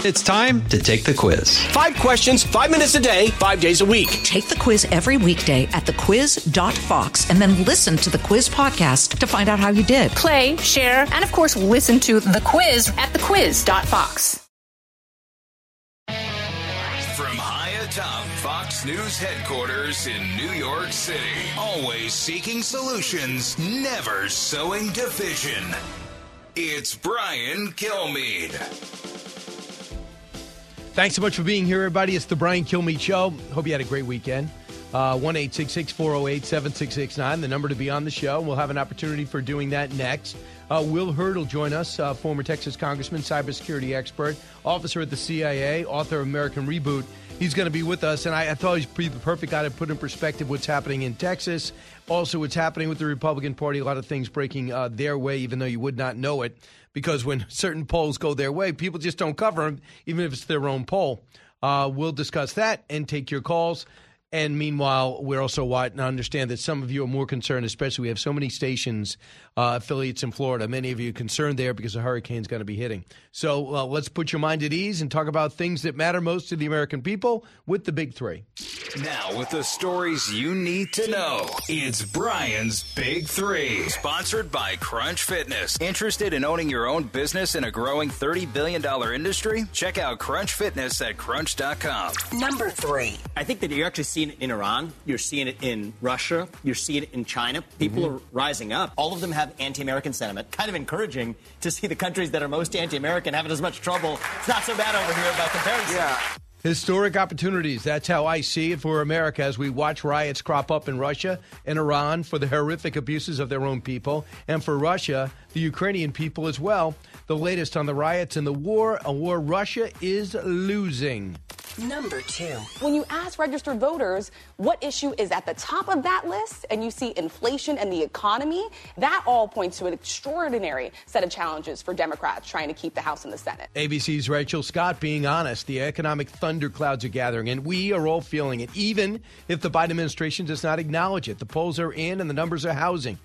It's time to take the quiz. 5 questions, 5 minutes a day, 5 days a week. Take the quiz every weekday at thequiz.fox and then listen to the quiz podcast to find out how you did. Play, share, and of course, listen to the quiz at thequiz.fox. From high atop Fox News headquarters in New York City, always seeking solutions, never sowing division. It's Brian Kilmeade. Thanks so much for being here, everybody. It's the Brian Kilmeade Show. Hope you had a great weekend. 1-866-408-7669, the number to be on the show. We'll have an opportunity for doing that next. Will Hurd will join us, former Texas congressman, cybersecurity expert, officer at the CIA, author of American Reboot. He's going to be with us, and I thought he's the perfect guy to put in perspective what's happening in Texas, also what's happening with the Republican Party, a lot of things breaking their way, even though you would not know it, because when certain polls go their way, people just don't cover them, even if it's their own poll. We'll discuss that and take your calls. And meanwhile, we're also understand that some of you are more concerned, especially we have so many stations, affiliates in Florida. Many of you are concerned there because the hurricane's going to be hitting. So let's put your mind at ease and talk about things that matter most to the American people with the Big Three. Now, with the stories you need to know, it's Brian's Big Three. Sponsored by Crunch Fitness. Interested in owning your own business in a growing $30 billion industry? Check out Crunch Fitness at crunch.com. Number 3. I think that you're actually seeing it in Iran. You're seeing it in Russia. You're seeing it in China. People are rising up. All of them have anti-American sentiment. Kind of encouraging to see the countries that are most anti-American having as much trouble. It's not so bad over here by comparison. Yeah. Historic opportunities. That's how I see it for America as we watch riots crop up in Russia and Iran for the horrific abuses of their own people. And for Russia, the Ukrainian people as well. The latest on the riots and the war, a war Russia is losing. Number 2. When you ask registered voters what issue is at the top of that list and you see inflation and the economy, that all points to an extraordinary set of challenges for Democrats trying to keep the House and the Senate. ABC's Rachel Scott being honest. The economic thunderclouds are gathering, and we are all feeling it, even if the Biden administration does not acknowledge it. The polls are in, and the numbers are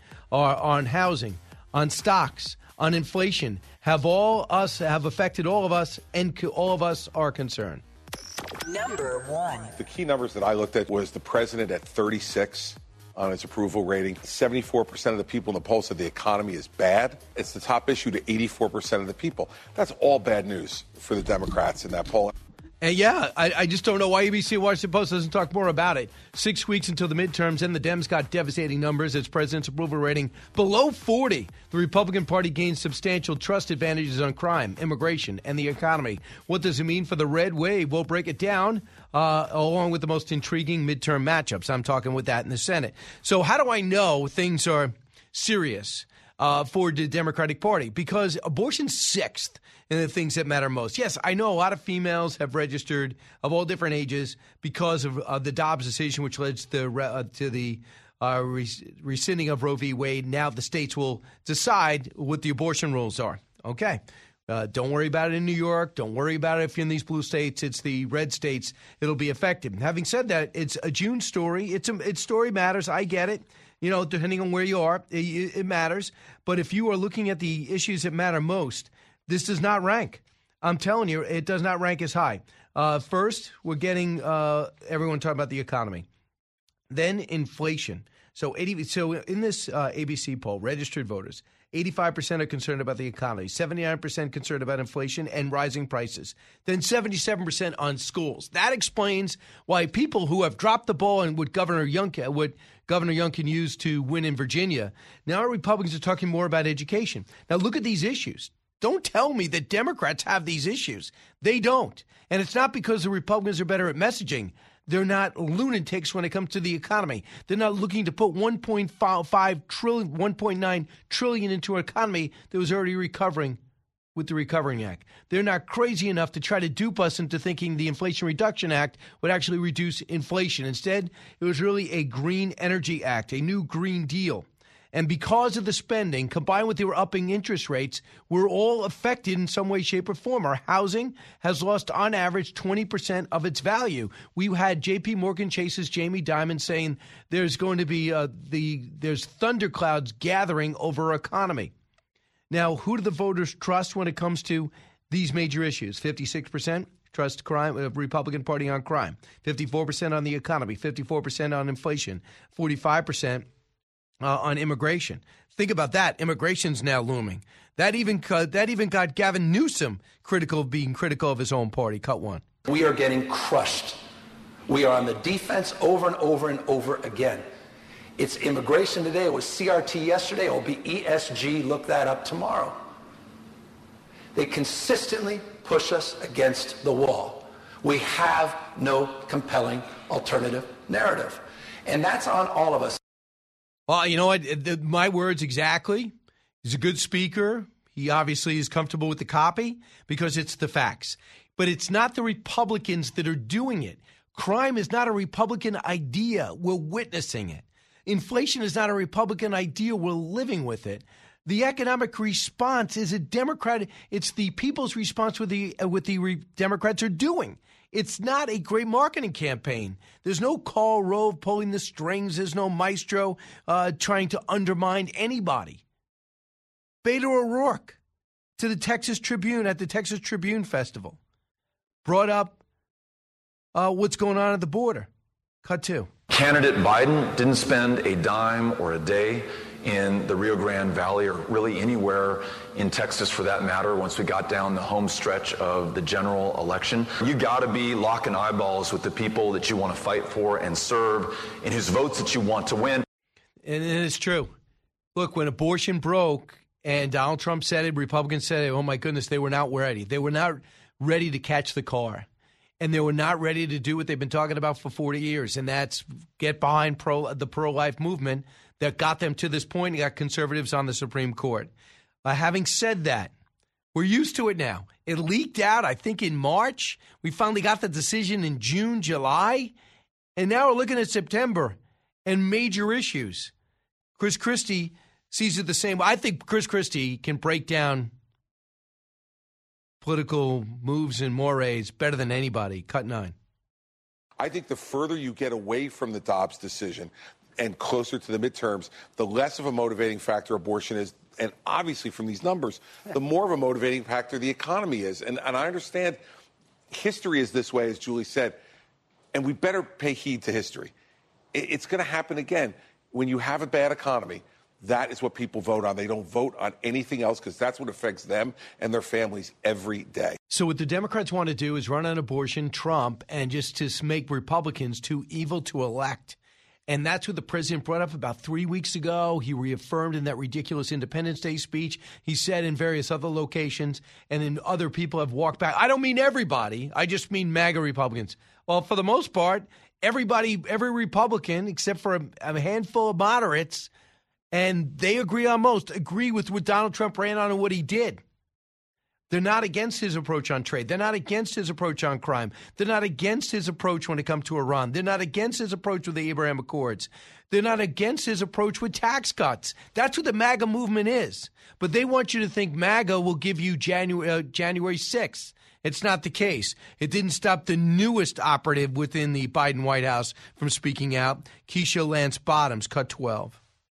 on housing, on stocks, on inflation, have affected all of us, and all of us are concerned. Number 1. The key numbers that I looked at was the president at 36 on his approval rating. 74% of the people in the poll said the economy is bad. It's the top issue to 84% of the people. That's all bad news for the Democrats in that poll. And yeah, I just don't know why ABC Washington Post doesn't talk more about it. 6 weeks until the midterms, and the Dems got devastating numbers. Its president's approval rating below 40. The Republican Party gains substantial trust advantages on crime, immigration, and the economy. What does it mean for the red wave? We'll break it down along with the most intriguing midterm matchups. I'm talking with that in the Senate. So how do I know things are serious for the Democratic Party? Because abortion's 6th in the things that matter most. Yes, I know a lot of females have registered of all different ages because of the Dobbs decision, which led to the rescinding of Roe v. Wade. Now the states will decide what the abortion rules are. Okay. Don't worry about it in New York. Don't worry about it if you're in these blue states. It's the red states. It'll be effective. Having said that, it's a June story. Its story matters. I get it. You know, depending on where you are, it matters. But if you are looking at the issues that matter most, this does not rank. I'm telling you, it does not rank as high. First, we're getting everyone talking about the economy. Then inflation. So in this ABC poll, registered voters, 85% are concerned about the economy, 79% concerned about inflation and rising prices, then 77% on schools. That explains why people who have dropped the ball and what Governor Youngkin used to win in Virginia, now Republicans are talking more about education. Now look at these issues. Don't tell me that Democrats have these issues. They don't. And it's not because the Republicans are better at messaging. They're not lunatics when it comes to the economy. They're not looking to put $1.9 trillion into an economy that was already recovering with the Recovering Act. They're not crazy enough to try to dupe us into thinking the Inflation Reduction Act would actually reduce inflation. Instead, it was really a Green Energy Act, a new Green Deal. And because of the spending, combined with their upping interest rates, we're all affected in some way, shape, or form. Our housing has lost, on average, 20% of its value. We had J.P. Morgan Chase's Jamie Dimon saying there's going to be there's thunderclouds gathering over our economy. Now, who do the voters trust when it comes to these major issues. 56% trust crime, Republican Party on crime, 54% on the economy, 54% on inflation, 45% on immigration. Think about that. Immigration's now looming. That even got Gavin Newsom being critical of his own party. Cut one. We are getting crushed. We are on the defense over and over and over again. It's immigration today. It was CRT yesterday. It will be ESG. Look that up tomorrow. They consistently push us against the wall. We have no compelling alternative narrative. And that's on all of us. Well, you know what? My words exactly. He's a good speaker. He obviously is comfortable with the copy because it's the facts. But it's not the Republicans that are doing it. Crime is not a Republican idea. We're witnessing it. Inflation is not a Republican idea. We're living with it. The economic response is a Democrat. It's the people's response with the Democrats are doing. It's not a great marketing campaign. There's no Karl Rove pulling the strings. There's no maestro trying to undermine anybody. Beto O'Rourke to the Texas Tribune at the Texas Tribune Festival brought up what's going on at the border. Cut two. Candidate Biden didn't spend a dime or a day in the Rio Grande Valley or really anywhere in Texas for that matter once we got down the home stretch of the general election. You got to be locking eyeballs with the people that you want to fight for and serve and whose votes that you want to win. And it's true. Look, when abortion broke and Donald Trump said it, Republicans said it, oh my goodness, they were not ready. They were not ready to catch the car. And they were not ready to do what they've been talking about for 40 years, and that's get behind the pro-life movement that got them to this point and got conservatives on the Supreme Court. Having said that, we're used to it now. It leaked out, I think, in March. We finally got the decision in June, July, and now we're looking at September and major issues. Chris Christie sees it the same way. I think Chris Christie can break down political moves and mores better than anybody. Cut nine. I think the further you get away from the Dobbs decision and closer to the midterms, the less of a motivating factor abortion is. And obviously from these numbers, the more of a motivating factor the economy is. And I understand history is this way, as Julie said, and we better pay heed to history. It's going to happen again. When you have a bad economy, that is what people vote on. They don't vote on anything else because that's what affects them and their families every day. So what the Democrats want to do is run on abortion, Trump, and just to make Republicans too evil to elect. And that's what the president brought up about 3 weeks ago. He reaffirmed in that ridiculous Independence Day speech. He said in various other locations, and then other people have walked back. I don't mean everybody. I just mean MAGA Republicans. Well, for the most part, every Republican, except for a handful of moderates, and they agree on most, agree with what Donald Trump ran on and what he did. They're not against his approach on trade. They're not against his approach on crime. They're not against his approach when it comes to Iran. They're not against his approach with the Abraham Accords. They're not against his approach with tax cuts. That's what the MAGA movement is. But they want you to think MAGA will give you January 6th. It's not the case. It didn't stop the newest operative within the Biden White House from speaking out, Keisha Lance Bottoms, cut 12.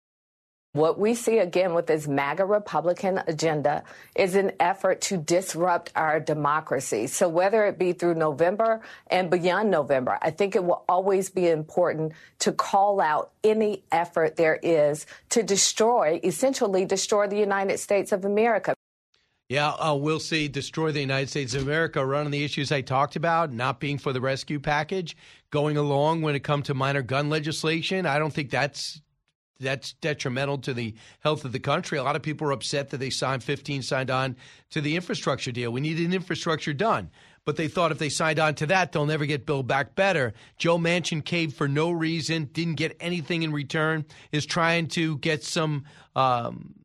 What we see again with this MAGA Republican agenda is an effort to disrupt our democracy. So whether it be through November and beyond November, I think it will always be important to call out any effort there is to essentially destroy the United States of America. Yeah, we'll see destroy the United States of America, run on the issues I talked about, not being for the rescue package, going along when it comes to minor gun legislation. I don't think that's detrimental to the health of the country. A lot of people are upset that they signed on to the infrastructure deal. We needed an infrastructure done. But they thought if they signed on to that, they'll never get Build Back Better. Joe Manchin caved for no reason, didn't get anything in return, is trying to get some, some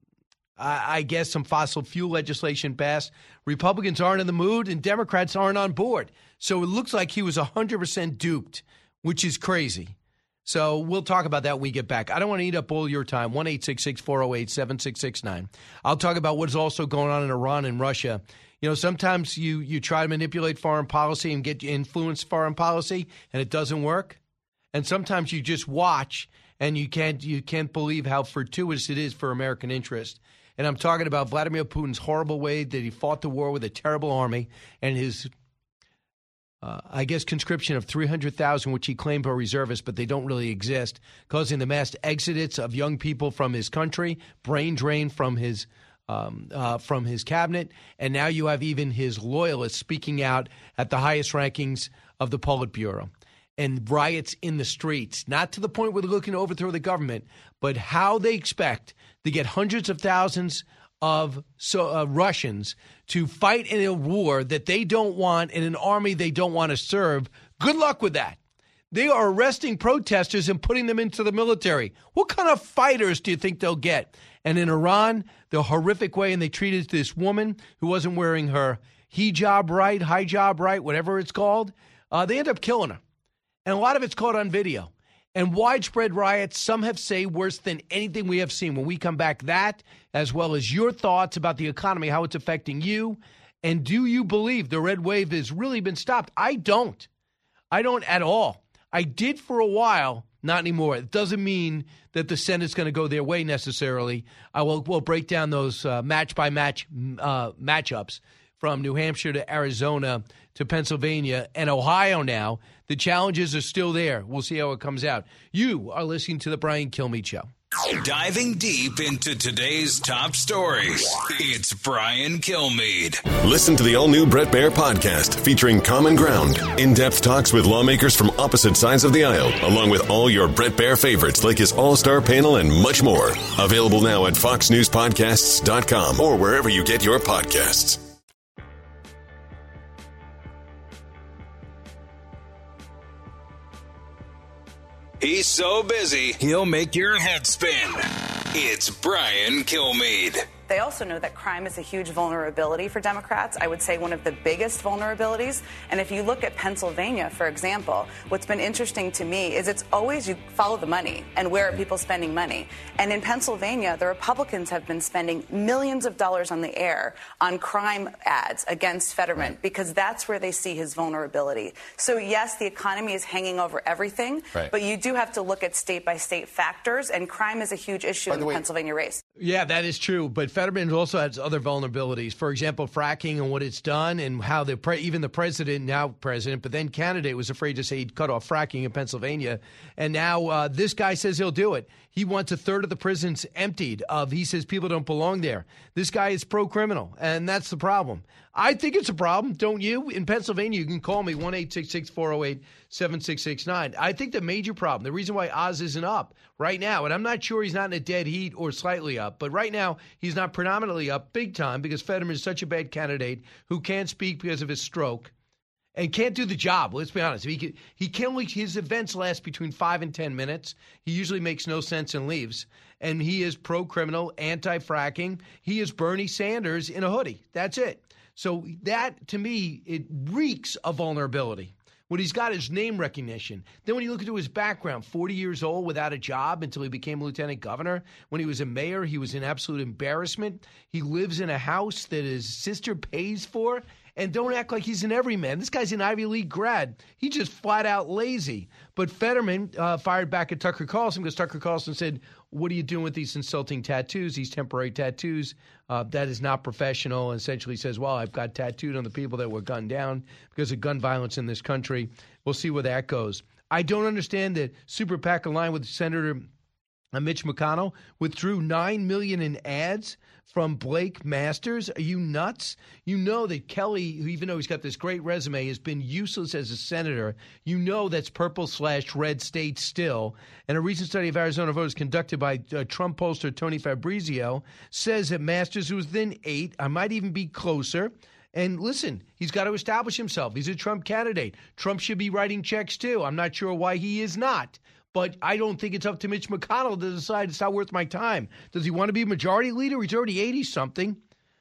fossil fuel legislation passed. Republicans aren't in the mood and Democrats aren't on board. So it looks like he was 100% duped, which is crazy. So we'll talk about that when we get back. I don't want to eat up all your time. 1-866-408-7669. I'll talk about what's also going on in Iran and Russia. You know, sometimes you try to manipulate foreign policy and influence foreign policy, and it doesn't work. And sometimes you just watch, and you can't believe how fortuitous it is for American interest. And I'm talking about Vladimir Putin's horrible way that he fought the war with a terrible army and his, conscription of 300,000, which he claimed were reservists, but they don't really exist, causing the mass exodus of young people from his country, brain drain from his cabinet, and now you have even his loyalists speaking out at the highest rankings of the Politburo. And riots in the streets, not to the point where they're looking to overthrow the government, but how they expect to get hundreds of thousands of Russians to fight in a war that they don't want in an army they don't want to serve. Good luck with that. They are arresting protesters and putting them into the military. What kind of fighters do you think they'll get? And in Iran, the horrific way, and they treated this woman who wasn't wearing her hijab right, whatever it's called, they end up killing her. And a lot of it's caught on video. And widespread riots, some have say worse than anything we have seen. When we come back, that, as well as your thoughts about the economy, how it's affecting you, and do you believe the red wave has really been stopped? I don't. I don't at all. I did for a while, not anymore. It doesn't mean that the Senate's going to go their way necessarily. We'll break down those match-by-match matchups from New Hampshire to Arizona to Pennsylvania and Ohio now. The challenges are still there. We'll see how it comes out. You are listening to The Brian Kilmeade Show. Diving deep into today's top stories, it's Brian Kilmeade. Listen to the all-new Bret Baier podcast featuring Common Ground, in-depth talks with lawmakers from opposite sides of the aisle, along with all your Bret Baier favorites like his all-star panel and much more. Available now at foxnewspodcasts.com or wherever you get your podcasts. He's so busy, he'll make your head spin. It's Brian Kilmeade. They also know that crime is a huge vulnerability for Democrats. I would say one of the biggest vulnerabilities. And if you look at Pennsylvania, for example, what's been interesting to me is it's always you follow the money and where are people spending money. And in Pennsylvania, the Republicans have been spending millions of dollars on the air on crime ads against Fetterman because that's where they see his vulnerability. So, yes, the economy is hanging over everything, but you do have to look at state-by-state factors, and crime is a huge issue in the Pennsylvania race. Yeah, that is true. But Fetterman also has other vulnerabilities. For example, fracking and what it's done and how even the president, now president, but then candidate, was afraid to say he'd cut off fracking in Pennsylvania. And now this guy says he'll do it. He wants a third of the prisons emptied. He says people don't belong there. This guy is pro-criminal, and that's the problem. I think it's a problem, don't you? In Pennsylvania, you can call me, 1-866-408-7669. I think the major problem, the reason why Oz isn't up right now, and I'm not sure he's not in a dead heat or slightly up, but right now he's not predominantly up big time because Fetterman is such a bad candidate who can't speak because of his stroke and can't do the job. Let's be honest. He can only, his events last between 5 and 10 minutes. He usually makes no sense and leaves. And he is pro-criminal, anti-fracking. He is Bernie Sanders in a hoodie. That's it. So that, to me, it reeks of vulnerability. What he's got is name recognition. Then when you look into his background, 40 years old without a job until he became lieutenant governor. When he was a mayor, he was an absolute embarrassment. He lives in a house that his sister pays for. And don't act like he's an everyman. This guy's an Ivy League grad. He's just flat out lazy. But Fetterman fired back at Tucker Carlson because Tucker Carlson said, what are you doing with these insulting tattoos, these temporary tattoos? That is not professional. And essentially says, well, I've got tattooed on the people that were gunned down because of gun violence in this country. We'll see where that goes. I don't understand that Super PAC aligned with Senator Mitch McConnell withdrew $9 million in ads from Blake Masters. Are you nuts? You know that Kelly, who even though he's got this great resume, has been useless as a senator. You know that's purple/red state still. And a recent study of Arizona voters conducted by Trump pollster Tony Fabrizio says that Masters was within 8. I might even be closer. And listen, he's got to establish himself. He's a Trump candidate. Trump should be writing checks too. I'm not sure why he is not. But I don't think it's up to Mitch McConnell to decide it's not worth my time. Does he want to be majority leader? He's already 80-something.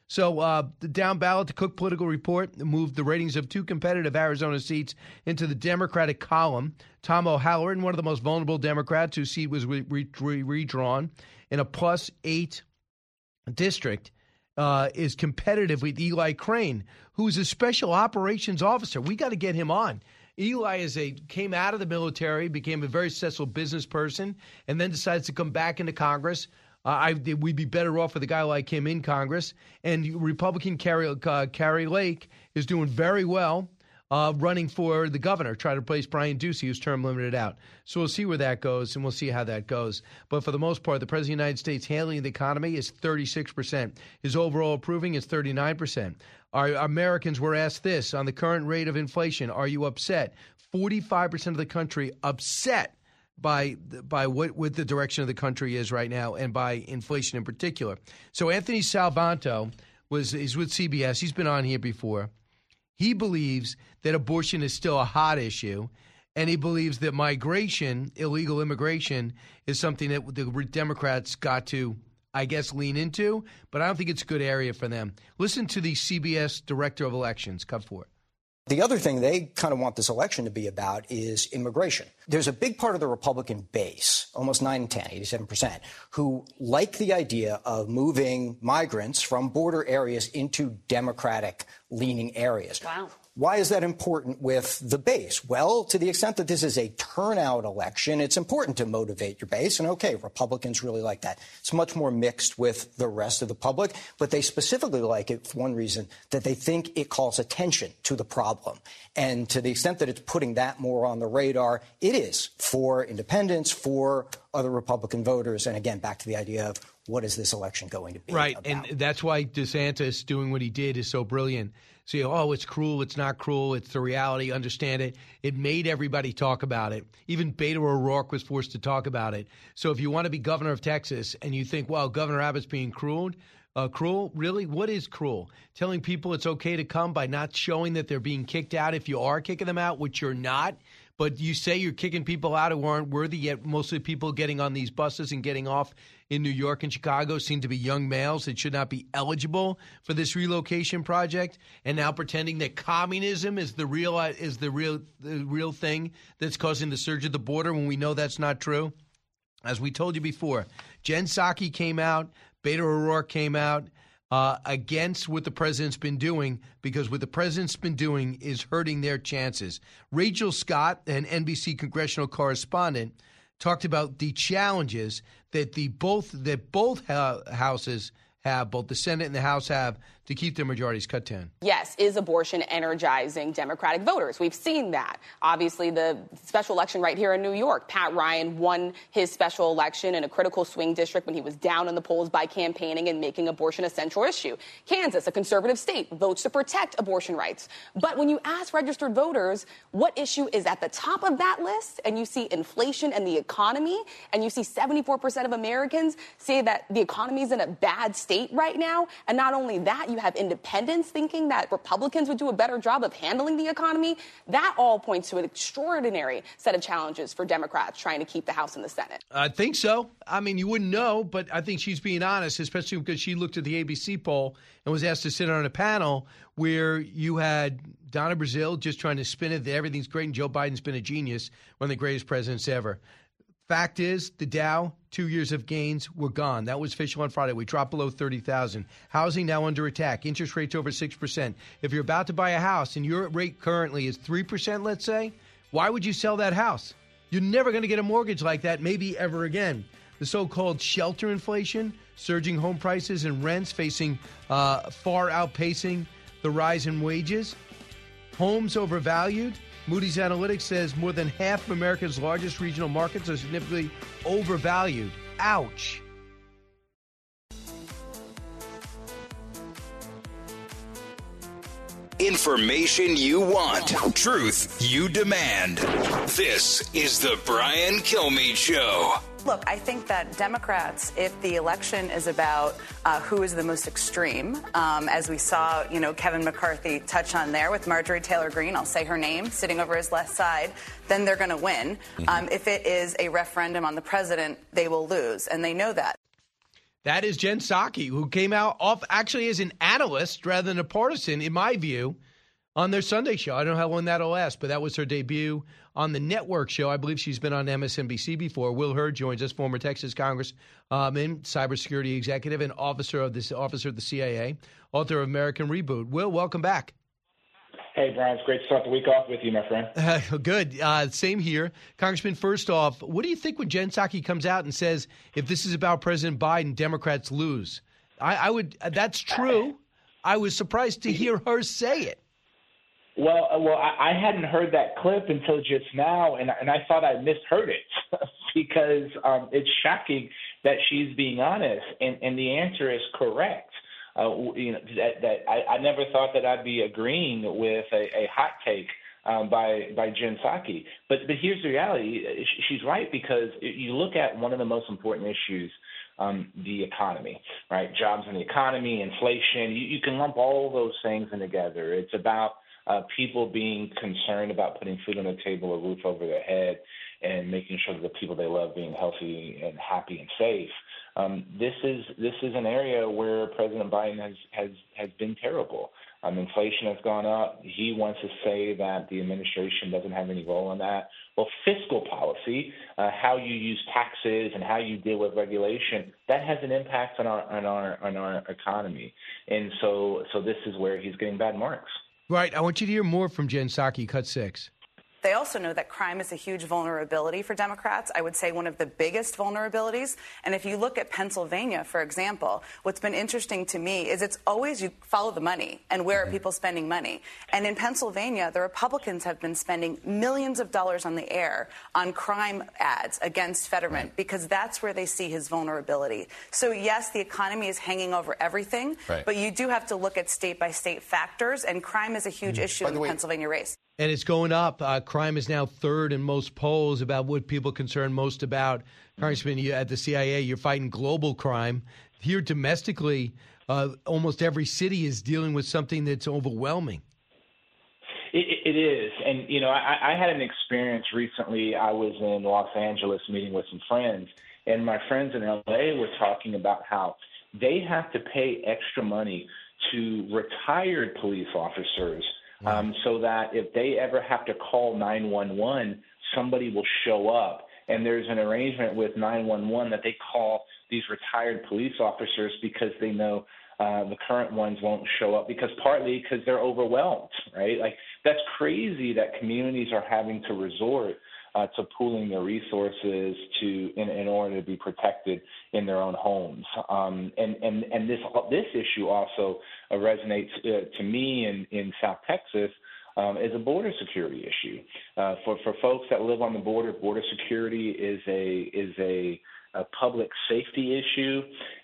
So the down ballot, the Cook Political Report moved the ratings of 2 competitive Arizona seats into the Democratic column. Tom O'Halloran, one of the most vulnerable Democrats whose seat was redrawn in a +8 district, is competitive with Eli Crane, who's a special operations officer. We got to get him on. Eli came out of the military, became a very successful business person, and then decides to come back into Congress We'd be better off with a guy like him in Congress. And Republican Carrie Lake is doing very well running for the governor, trying to replace Brian Ducey, who's term limited out. So we'll see where that goes, and we'll see how that goes. But for the most part, the President of the United States handling the economy is 36%. His overall approving is 39%. Our Americans were asked this on the current rate of inflation. Are you upset? 45% of the country upset by what the direction of the country is right now and by inflation in particular. So Anthony Salvanto is with CBS. He's been on here before. He believes that abortion is still a hot issue, and he believes that migration, illegal immigration, is something that the Democrats got to, I guess, lean into, but I don't think it's a good area for them. Listen to the CBS Director of Elections, cut 4. The other thing they kind of want this election to be about is immigration. There's a big part of the Republican base, almost 9 10, 87%, who like the idea of moving migrants from border areas into Democratic-leaning areas. Wow. Why is that important with the base? Well, to the extent that this is a turnout election, it's important to motivate your base. And okay, Republicans really like that. It's much more mixed with the rest of the public, but they specifically like it for one reason, that they think it calls attention to the problem. And to the extent that it's putting that more on the radar, it is for independents, for other Republican voters. And again, back to the idea of what is this election going to be right, about? And that's why DeSantis doing what he did is so brilliant. So, it's cruel, it's not cruel, it's the reality, understand it. It made everybody talk about it. Even Beto O'Rourke was forced to talk about it. So if you want to be governor of Texas and you think, well, Governor Abbott's being cruel, really? What is cruel? Telling people it's okay to come by not showing that they're being kicked out if you are kicking them out, which you're not. But you say you're kicking people out who aren't worthy, yet most of the people getting on these buses and getting off in New York and Chicago seem to be young males that should not be eligible for this relocation project, and now pretending that communism is the real thing that's causing the surge at the border when we know that's not true. As we told you before, Jen Psaki came out, Beto O'Rourke came out against what the president's been doing, because what the president's been doing is hurting their chances. Rachel Scott, an NBC congressional correspondent, talked about the challenges that both houses have, both the Senate and the House have, to keep their majorities. Cut 10. Yes, is abortion energizing Democratic voters? We've seen that. Obviously, the special election right here in New York, Pat Ryan won his special election in a critical swing district when he was down in the polls by campaigning and making abortion a central issue. Kansas, a conservative state, votes to protect abortion rights. But when you ask registered voters what issue is at the top of that list, and you see inflation and the economy, and you see 74% of Americans say that the economy is in a bad state right now, and not only that, you have independents thinking that Republicans would do a better job of handling the economy, that all points to an extraordinary set of challenges for Democrats trying to keep the House and the Senate. I think so. I mean, you wouldn't know, but I think she's being honest, especially because she looked at the ABC poll and was asked to sit on a panel where you had Donna Brazile just trying to spin it that everything's great and Joe Biden's been a genius, one of the greatest presidents ever. Fact is, the Dow, 2 years of gains were gone. That was official on Friday. We dropped below 30,000. Housing now under attack. Interest rates over 6%. If you're about to buy a house and your rate currently is 3%, let's say, why would you sell that house? You're never going to get a mortgage like that, maybe ever again. The so-called shelter inflation, surging home prices and rents far outpacing the rise in wages. Homes overvalued. Moody's Analytics says more than half of America's largest regional markets are significantly overvalued. Ouch. Information you want. Truth you demand. This is the Brian Kilmeade Show. Look, I think that Democrats, if the election is about who is the most extreme, as we saw, Kevin McCarthy touch on there with Marjorie Taylor Greene, I'll say her name, sitting over his left side, then they're going to win. If it is a referendum on the president, they will lose, and they know that. That is Jen Psaki, who came out actually as an analyst rather than a partisan, in my view, on their Sunday show. I don't know how long that'll last, but that was her debut on the network show. I believe she's been on MSNBC before. Will Hurd joins us, former Texas Congressman, cybersecurity executive, and officer of the CIA, author of American Reboot. Will, welcome back. Hey, Brian, it's great to start the week off with you, my friend. Good. Same here. Congressman, first off, what do you think when Jen Psaki comes out and says, if this is about President Biden, Democrats lose? I would. That's true. I was surprised to hear her say it. Well, I hadn't heard that clip until just now, and I thought I misheard it because it's shocking that she's being honest, and the answer is correct. I never thought that I'd be agreeing with a hot take by Jen Psaki. But here's the reality. She's right, because you look at one of the most important issues, the economy, right? Jobs in the economy, inflation. You can lump all those things in together. It's about people being concerned about putting food on the table, a roof over their head, and making sure that the people they love being healthy and happy and safe. This is an area where President Biden has been terrible. Inflation has gone up. He wants to say that the administration doesn't have any role in that. Well, fiscal policy, how you use taxes and how you deal with regulation, that has an impact on our economy. And so this is where he's getting bad marks. Right. I want you to hear more from Jen Psaki, cut 6. They also know that crime is a huge vulnerability for Democrats. I would say one of the biggest vulnerabilities. And if you look at Pennsylvania, for example, what's been interesting to me is it's always you follow the money and where are people spending money. And in Pennsylvania, the Republicans have been spending millions of dollars on the air on crime ads against Fetterman because that's where they see his vulnerability. So, yes, the economy is hanging over everything, but you do have to look at state-by-state factors, and crime is a huge issue in the Pennsylvania race. And it's going up. Crime is now third in most polls about what people concern most about. Congressman, at the CIA, you're fighting global crime. Here domestically, almost every city is dealing with something that's overwhelming. It is. And, I had an experience recently. I was in Los Angeles meeting with some friends, and my friends in L.A. were talking about how they have to pay extra money to retired police officers so that if they ever have to call 911, somebody will show up. And there's an arrangement with 911 that they call these retired police officers because they know the current ones won't show up partly because they're overwhelmed, right? Like, that's crazy that communities are having to resort to pooling their resources in order to be protected in their own homes. And this issue also resonates to me in South Texas as a border security issue. For folks that live on the border security is a public safety issue,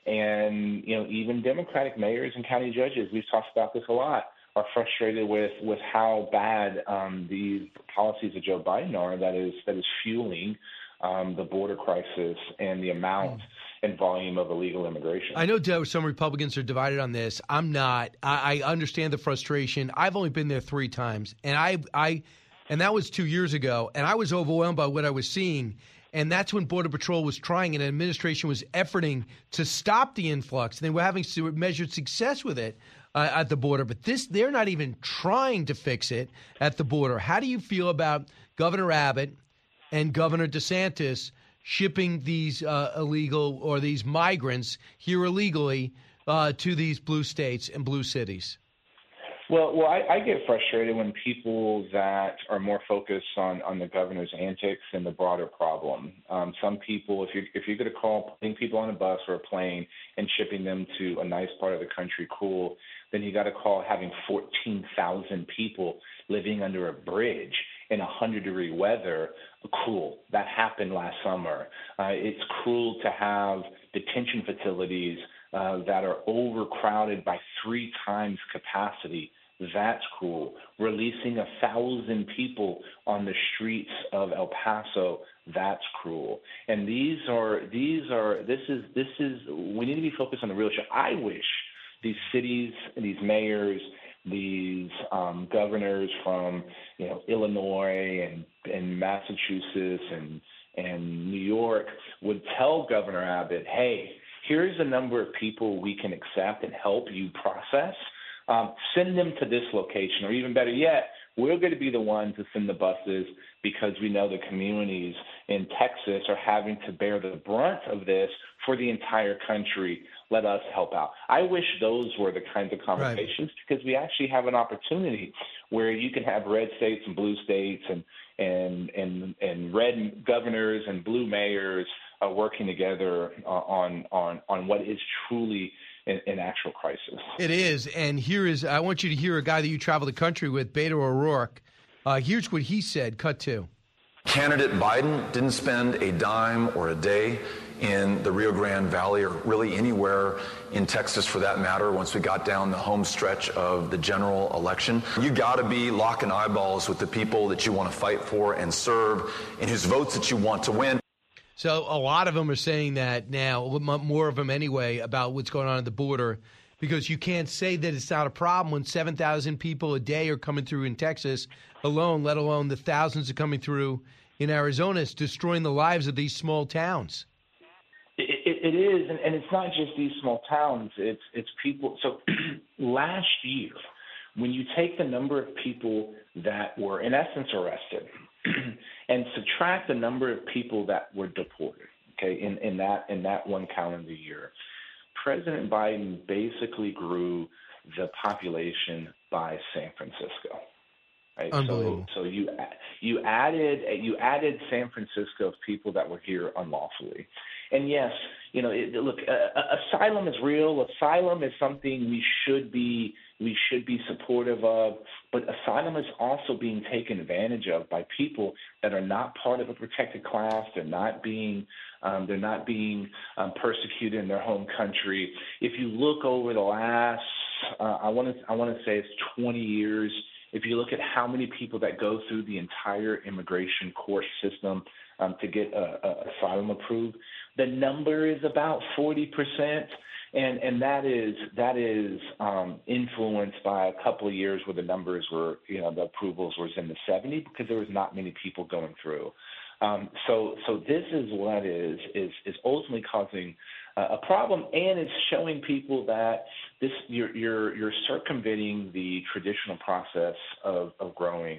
and even Democratic mayors and county judges, we've talked about this a lot, are frustrated with how bad the policies of Joe Biden are. That is fueling the border crisis and the amount and volume of illegal immigration. I know some Republicans are divided on this. I'm not. I understand the frustration. I've only been there 3 times, and and that was 2 years ago, and I was overwhelmed by what I was seeing. And that's when Border Patrol was trying, and the administration was efforting to stop the influx. And they were having measured success with it at the border. But they're not even trying to fix it at the border. How do you feel about Governor Abbott and Governor DeSantis shipping these illegal or these migrants here illegally to these blue states and blue cities? Well, I get frustrated when people that are more focused on the governor's antics and the broader problem. Some people, if you're going to call putting people on a bus or a plane and shipping them to a nice part of the country cool, then you got to call having 14,000 people living under a bridge in 100-degree weather cool. That happened last summer. It's cruel to have detention facilities that are overcrowded by 3 times capacity. That's cruel. Releasing 1,000 people on the streets of El Paso, that's cruel. And this is we need to be focused on the real issue. I wish these cities, these mayors, these governors from Illinois and Massachusetts and New York would tell Governor Abbott, hey, here's a number of people we can accept and help you process. Send them to this location, or even better yet, we're going to be the ones to send the buses because we know the communities in Texas are having to bear the brunt of this for the entire country. Let us help out. I wish those were the kinds of conversations because we actually have an opportunity where you can have red states and blue states and red governors and blue mayors working together on what is truly an actual crisis. It is, and I want you to hear a guy that you travel the country with, Beto O'Rourke. Here's what he said, cut 2. Candidate Biden didn't spend a dime or a day in the Rio Grande Valley or really anywhere in Texas for that matter once we got down the home stretch of the general election. You got to be locking eyeballs with the people that you want to fight for and serve and whose votes that you want to win. So a lot of them are saying that now, more of them anyway, about what's going on at the border, because you can't say that it's not a problem when 7,000 people a day are coming through in Texas alone, let alone the thousands are coming through in Arizona. It's destroying the lives of these small towns. It is, and it's not just these small towns. It's people. So last year, when you take the number of people that were in essence arrested and subtract the number of people that were deported, okay, in that one calendar year, President Biden basically grew the population by San Francisco. Right? Unbelievable. So you added San Francisco of people that were here unlawfully. And yes, look, asylum is real. Asylum is something we should be supportive of. But asylum is also being taken advantage of by people that are not part of a protected class. They're not being persecuted in their home country. If you look over the last, I want to say it's 20 years. If you look at how many people that go through the entire immigration court system to get asylum approved, the number is about 40%, and that is influenced by a couple of years where the numbers were, the approvals was in the 70s because there was not many people going through. So this is what is ultimately causing a problem, and it's showing people that you're circumventing the traditional process of growing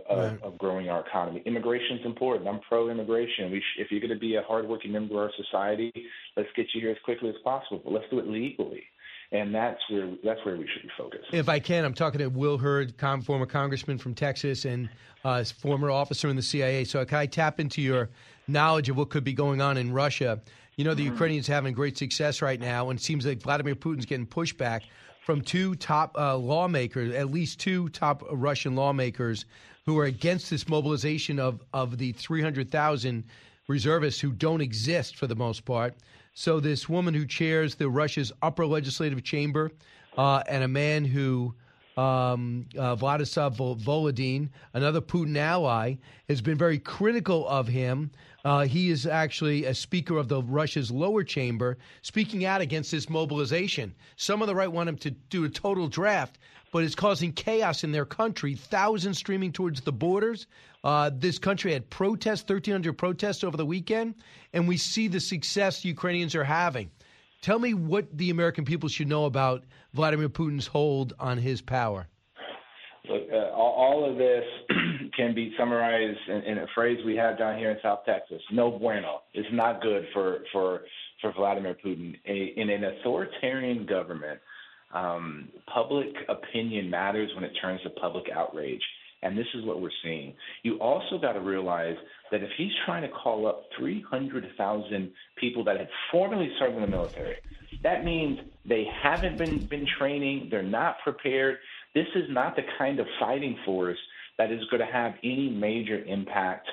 our economy. Immigration is important. I'm pro-immigration. If you're going to be a hardworking member of our society, let's get you here as quickly as possible, but let's do it legally. And that's where we should be focused. If I can, I'm talking to Will Hurd, former congressman from Texas and former officer in the CIA. So can I tap into your knowledge of what could be going on in Russia? The Ukrainians are having great success right now, and it seems like Vladimir Putin's getting pushback from two top lawmakers, at least two top Russian lawmakers, who are against this mobilization of the 300,000 reservists who don't exist for the most part. So this woman who chairs Russia's upper legislative chamber and a man who, Vladislav Volodin, another Putin ally, has been very critical of him. He is actually a speaker of Russia's lower chamber, speaking out against this mobilization. Some of the right want him to do a total draft, but it's causing chaos in their country, thousands streaming towards the borders. This country had protests, 1,300 protests over the weekend, and we see the success the Ukrainians are having. Tell me what the American people should know about Vladimir Putin's hold on his power. Look, all of this can be summarized in a phrase we have down here in South Texas: no bueno. It's not good for Vladimir Putin. In an authoritarian government, public opinion matters when it turns to public outrage. And this is what we're seeing. You also got to realize that if he's trying to call up 300,000 people that had formerly served in the military, that means they haven't been training, they're not prepared. This is not the kind of fighting force that is going to have any major impact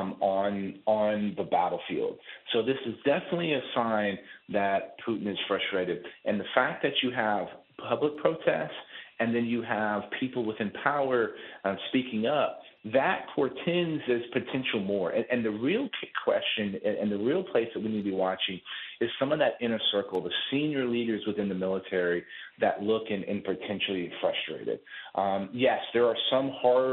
on the battlefield. So this is definitely a sign that Putin is frustrated. And the fact that you have public protests and then you have people within power speaking up, that portends as potential more. And the real question and the real place that we need to be watching is some of that inner circle, the senior leaders within the military that look and potentially frustrated. Yes, there are some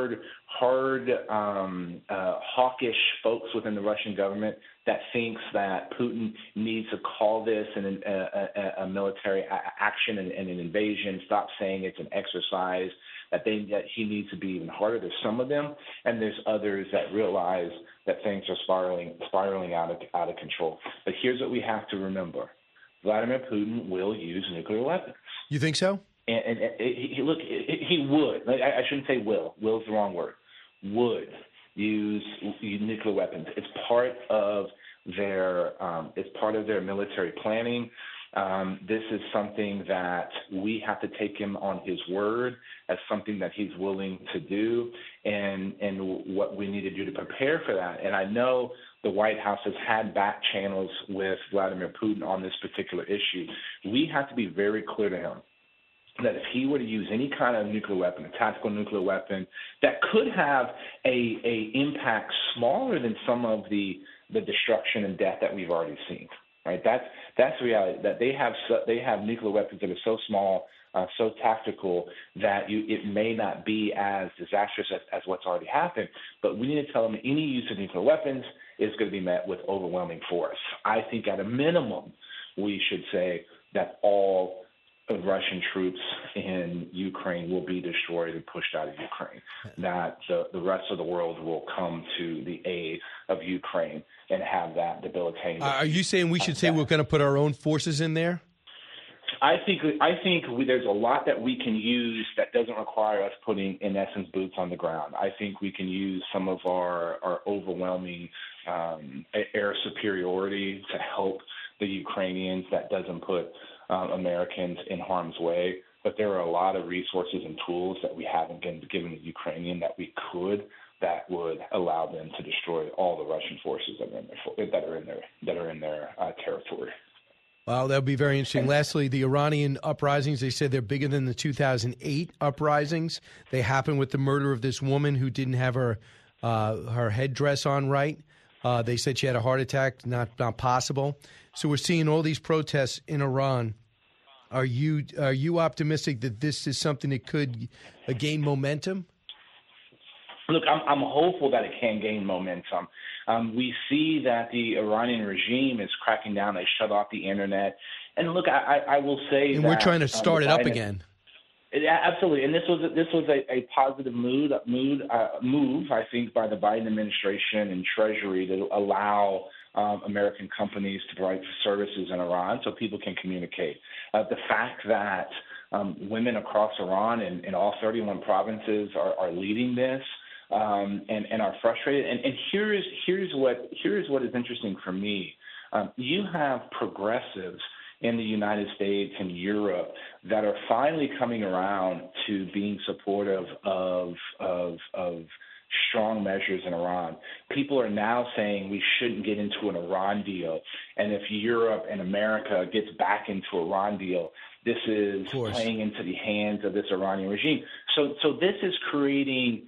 hawkish folks within the Russian government that thinks that Putin needs to call this a military action and an invasion, stop saying it's an exercise, that he needs to be even harder. There's some of them, and there's others that realize that things are spiraling out of control. But here's what we have to remember. Vladimir Putin will use nuclear weapons. You think so? he would. I shouldn't say will. Will's the wrong word. Would use nuclear weapons. It's part of their military planning. This is something that we have to take him on his word as something that he's willing to do, and what we need to do to prepare for that. And I know the White House has had back channels with Vladimir Putin on this particular issue. We have to be very clear to him that if he were to use any kind of nuclear weapon, a tactical nuclear weapon, that could have a impact smaller than some of the destruction and death that we've already seen. Right? That's the reality. That they have nuclear weapons that are so small, so tactical that it may not be as disastrous as what's already happened. But we need to tell them any use of nuclear weapons is going to be met with overwhelming force. I think at a minimum, we should say that all of Russian troops in Ukraine will be destroyed and pushed out of Ukraine, that the rest of the world will come to the aid of Ukraine and have that debilitating. Are you saying we should say we're going to put our own forces in there? I think there's a lot that we can use that doesn't require us putting, in essence, boots on the ground. I think we can use some of our overwhelming air superiority to help the Ukrainians. That doesn't put Americans in harm's way. But there are a lot of resources and tools that we haven't been given the Ukrainian that that would allow them to destroy all the Russian forces that are in their territory. Well, that would be very interesting. Lastly, the Iranian uprisings, they said they're bigger than the 2008 uprisings. They happened with the murder of this woman who didn't have her headdress on right. They said she had a heart attack, not possible. So we're seeing all these protests in Iran. Are you optimistic that this is something that could gain momentum? Look, I'm hopeful that it can gain momentum. We see that the Iranian regime is cracking down. They shut off the internet. And look, I will say and that we're trying to start it up again. Yeah, absolutely. And this was a positive move, I think, by the Biden administration and Treasury to allow American companies to provide services in Iran so people can communicate. The fact that women across Iran in all 31 provinces are leading this and are frustrated. And here's what is interesting for me. You have progressives in the United States and Europe that are finally coming around to being supportive of strong measures in Iran. People are now saying we shouldn't get into an Iran deal. And if Europe and America gets back into an Iran deal, this is playing into the hands of this Iranian regime. So this is creating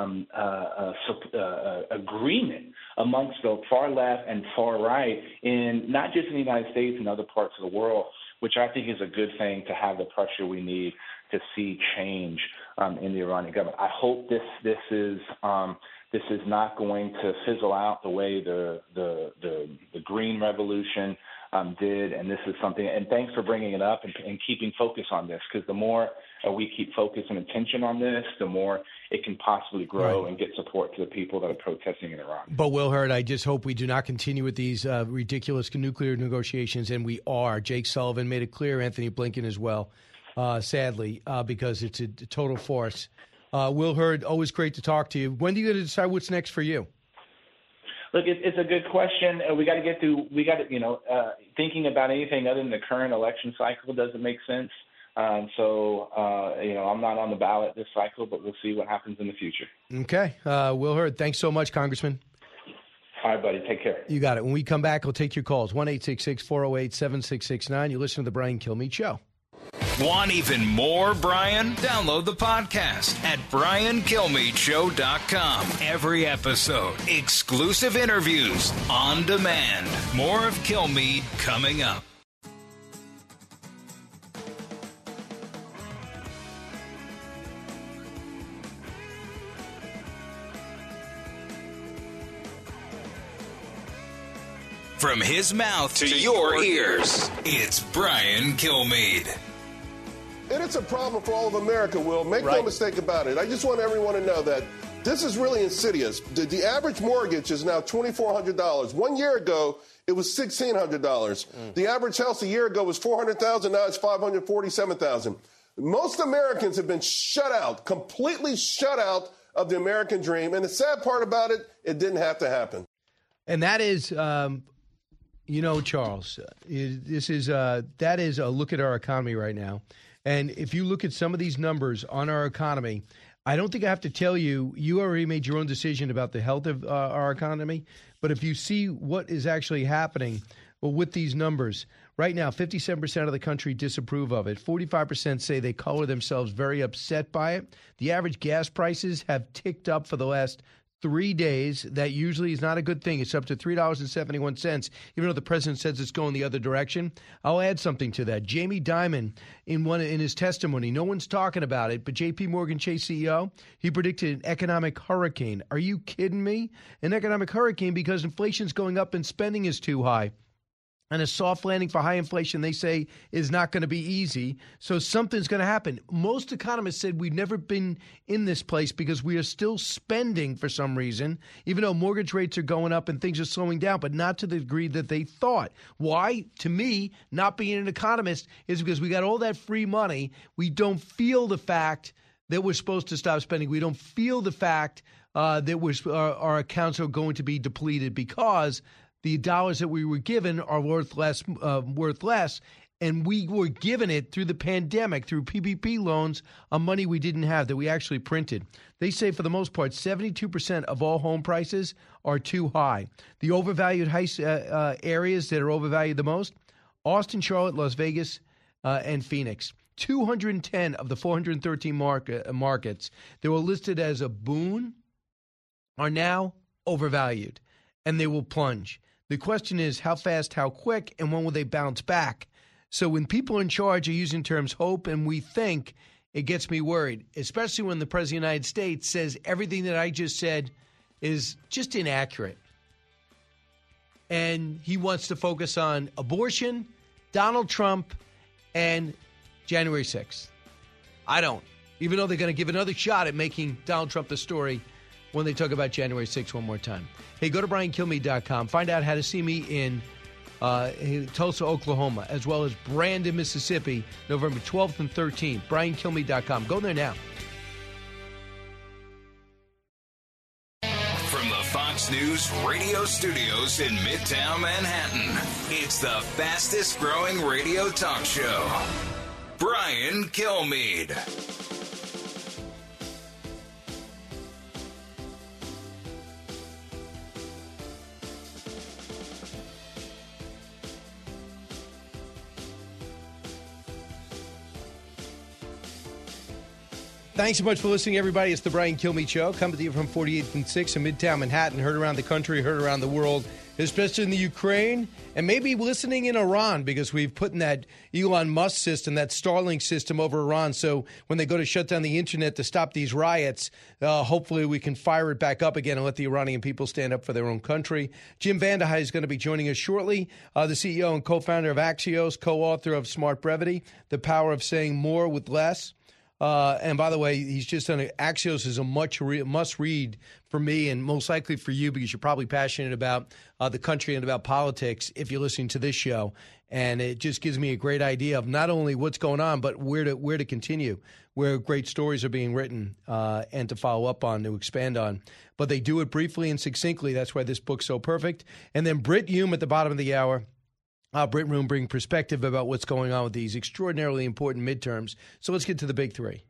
agreement amongst the far left and far right, in not just in the United States and other parts of the world, which I think is a good thing to have the pressure we need to see change in the Iranian government. I hope this is not going to fizzle out the way the Green Revolution did, and this is something. And thanks for bringing it up and keeping focus on this, because the more we keep focus and attention on this, the more it can possibly grow and get support to the people that are protesting in Iran. But Will Hurd, I just hope we do not continue with these ridiculous nuclear negotiations, and we are. Jake Sullivan made it clear, Anthony Blinken as well, sadly, because it's a total farce. Will Hurd, always great to talk to you. When are you going to decide what's next for you? Look, it's a good question. We got to get through. Thinking about anything other than the current election cycle doesn't make sense. I'm not on the ballot this cycle, but we'll see what happens in the future. Okay. Will Hurd, thanks so much, Congressman. All right, buddy. Take care. You got it. When we come back, we'll take your calls. 1-866-408-7669. You listen to The Brian Kilmeade Show. Want even more Brian? Download the podcast at BrianKilmeadShow.com. Every episode, exclusive interviews on demand. More of Kilmeade coming up. From his mouth to your ears, it's Brian Kilmeade. And it's a problem for all of America, Will. Make no mistake about it. I just want everyone to know that this is really insidious. The average mortgage is now $2,400. 1 year ago, it was $1,600. The average house a year ago was $400,000. Now it's $547,000. Most Americans have been shut out, completely shut out of the American dream. And the sad part about it, it didn't have to happen. And that is, Charles, that is a look at our economy right now. And if you look at some of these numbers on our economy, I don't think I have to tell you, you already made your own decision about the health of our economy. But if you see what is actually happening with these numbers, right now, 57% of the country disapprove of it. 45% say they color themselves very upset by it. The average gas prices have ticked up for the last 3 days. That usually is not a good thing. It's up to $3.71, even though the president says it's going the other direction. I'll add something to that. Jamie Dimon, in his testimony, no one's talking about it, but J.P. Morgan Chase CEO, he predicted an economic hurricane. Are you kidding me? An economic hurricane because inflation's going up and spending is too high. And a soft landing for high inflation, they say, is not going to be easy. So something's going to happen. Most economists said we've never been in this place because we are still spending for some reason, even though mortgage rates are going up and things are slowing down, but not to the degree that they thought. Why? To me, not being an economist is because we got all that free money. We don't feel the fact that we're supposed to stop spending. We don't feel the fact that our accounts are going to be depleted because the dollars that we were given are worth less, and we were given it through the pandemic, through PPP loans, on money we didn't have that we actually printed. They say for the most part, 72% of all home prices are too high. The overvalued areas that are overvalued the most, Austin, Charlotte, Las Vegas, and Phoenix. 210 of the 413 markets that were listed as a boon are now overvalued, and they will plunge. The question is how fast, how quick, and when will they bounce back? So when people in charge are using terms hope and we think, it gets me worried, especially when the President of the United States says everything that I just said is just inaccurate. And he wants to focus on abortion, Donald Trump, and January 6th. I don't. Even though they're going to give another shot at making Donald Trump the story when they talk about January 6th one more time. Hey, go to BrianKilmeade.com. Find out how to see me in Tulsa, Oklahoma, as well as Brandon, Mississippi, November 12th and 13th. BrianKilmeade.com. Go there now. From the Fox News radio studios in Midtown Manhattan, it's the fastest growing radio talk show. Brian Kilmeade. Thanks so much for listening, everybody. It's the Brian Kilmeade Show, coming to you from 48th and 6th in Midtown Manhattan. Heard around the country, heard around the world, especially in the Ukraine, and maybe listening in Iran because we've put in that Elon Musk system, that Starlink system over Iran. So when they go to shut down the internet to stop these riots, hopefully we can fire it back up again and let the Iranian people stand up for their own country. Jim Vandehei is going to be joining us shortly, the CEO and co-founder of Axios, co-author of Smart Brevity, The Power of Saying More with Less. And by the way, he's just done Axios is a must-read for me and most likely for you because you're probably passionate about the country and about politics if you're listening to this show. And it just gives me a great idea of not only what's going on, but where to continue, where great stories are being written and to follow up on, to expand on. But they do it briefly and succinctly. That's why this book's so perfect. And then Brit Hume at the bottom of the hour. Brit Room bring perspective about what's going on with these extraordinarily important midterms. So let's get to the big three.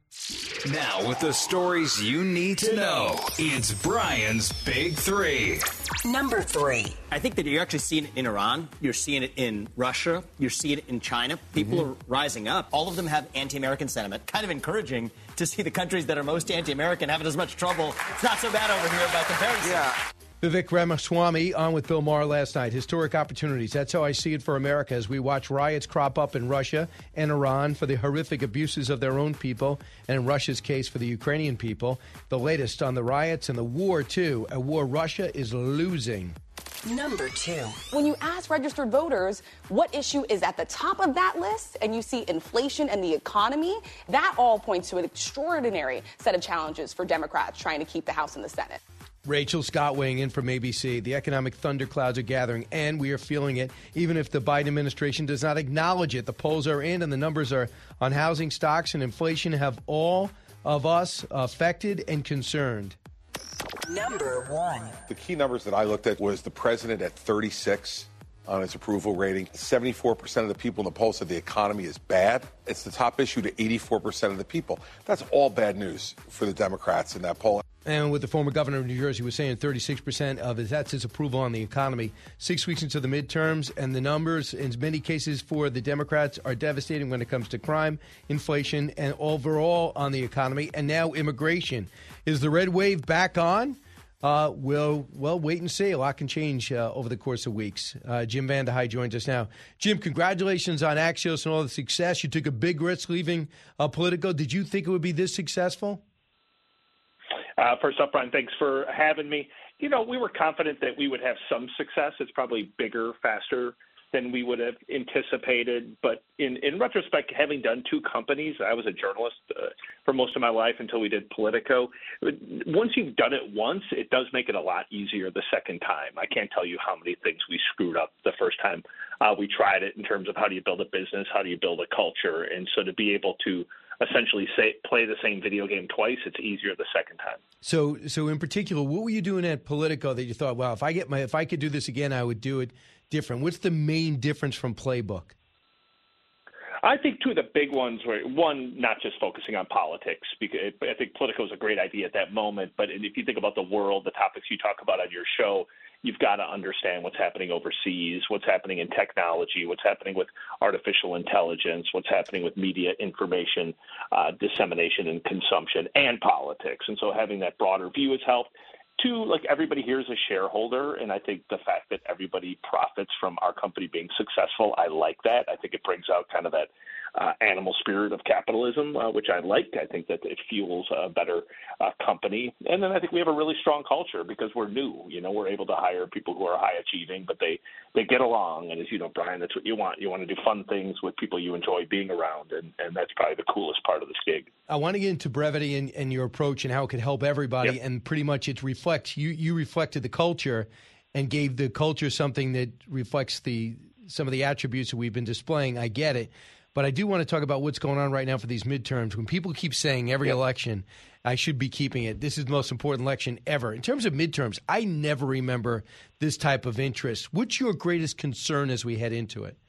Now with the stories you need to know, it's Brian's Big Three. Number 3. I think that you're actually seeing it in Iran. You're seeing it in Russia. You're seeing it in China. People are rising up. All of them have anti-American sentiment. Kind of encouraging to see the countries that are most anti-American having as much trouble. It's not so bad over here by comparison. Yeah. Vivek Ramaswamy on with Bill Maher last night. Historic opportunities. That's how I see it for America as we watch riots crop up in Russia and Iran for the horrific abuses of their own people, and in Russia's case for the Ukrainian people. The latest on the riots and the war, too. A war Russia is losing. Number 2. When you ask registered voters what issue is at the top of that list and you see inflation and the economy, that all points to an extraordinary set of challenges for Democrats trying to keep the House and the Senate. Rachel Scott weighing in from ABC. The economic thunderclouds are gathering, and we are feeling it, even if the Biden administration does not acknowledge it. The polls are in, and the numbers are on housing, stocks, and inflation have all of us affected and concerned. Number one. The key numbers that I looked at was the president at 36 on his approval rating. 74% of the people in the poll said the economy is bad. It's the top issue to 84% of the people. That's all bad news for the Democrats in that poll. And with the former governor of New Jersey was saying 36% of that's his approval on the economy. 6 weeks into the midterms, and the numbers in many cases for the Democrats are devastating when it comes to crime, inflation, and overall on the economy. And now immigration. Is the red wave back on? We'll wait and see. A lot can change over the course of weeks. Jim Vandehei joins us now. Jim, congratulations on Axios and all the success. You took a big risk leaving Politico. Did you think it would be this successful? First off, Brian, thanks for having me. You know, we were confident that we would have some success. It's probably bigger, faster than we would have anticipated. But in retrospect, having done two companies, I was a journalist for most of my life until we did Politico. Once you've done it once, it does make it a lot easier the second time. I can't tell you how many things we screwed up the first time we tried it in terms of how do you build a business, how do you build a culture. And so to be able to essentially play the same video game twice, it's easier the second time. So in particular, what were you doing at Politico that you thought, wow, if I could do this again, I would do it different? What's the main difference from Playbook? I think two of the big ones were, one, not just focusing on politics, because I think Politico is a great idea at that moment. But if you think about the world, the topics you talk about on your show, you've got to understand what's happening overseas, what's happening in technology, what's happening with artificial intelligence, what's happening with media information dissemination and consumption, and politics. And so having that broader view has helped. Two, like everybody here is a shareholder, and I think the fact that everybody profits from our company being successful, I like that. I think it brings out kind of that animal spirit of capitalism, which I like. I think that it fuels a better company. And then I think we have a really strong culture because we're new. You know, we're able to hire people who are high achieving, but they get along. And as you know, Brian, that's what you want. You want to do fun things with people you enjoy being around, and that's probably the coolest part of this gig. I want to get into brevity and your approach and how it could help everybody. Yep. And pretty much it reflects, you reflected the culture and gave the culture something that reflects some of the attributes that we've been displaying. I get it. But I do want to talk about what's going on right now for these midterms. When people keep saying every election, I should be keeping it, this is the most important election ever. In terms of midterms, I never remember this type of interest. What's your greatest concern as we head into it?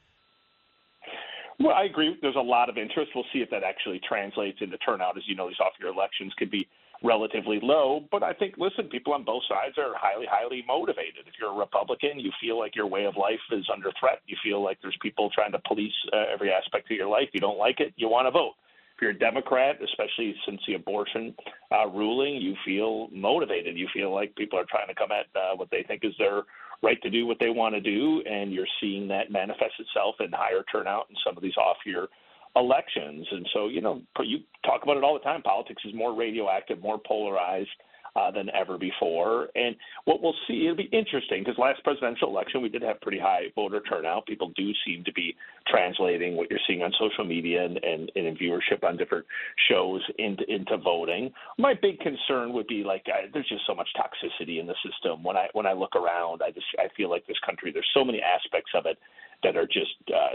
Well, I agree. There's a lot of interest. We'll see if that actually translates into turnout. As you know, these off-year elections could be relatively low. But I think, listen, people on both sides are highly, highly motivated. If you're a Republican, you feel like your way of life is under threat. You feel like there's people trying to police every aspect of your life. You don't like it, you want to vote. If you're a Democrat, especially since the abortion ruling, you feel motivated. You feel like people are trying to come at what they think is their right to do what they want to do, and you're seeing that manifest itself in higher turnout in some of these off-year elections. And so, you know, you talk about it all the time. Politics is more radioactive, more polarized than ever before. And what we'll see, it'll be interesting, because last presidential election, we did have pretty high voter turnout. People do seem to be translating what you're seeing on social media and in viewership on different shows into voting. My big concern would be, like, there's just so much toxicity in the system. When I look around, I feel like this country, there's so many aspects of it that are just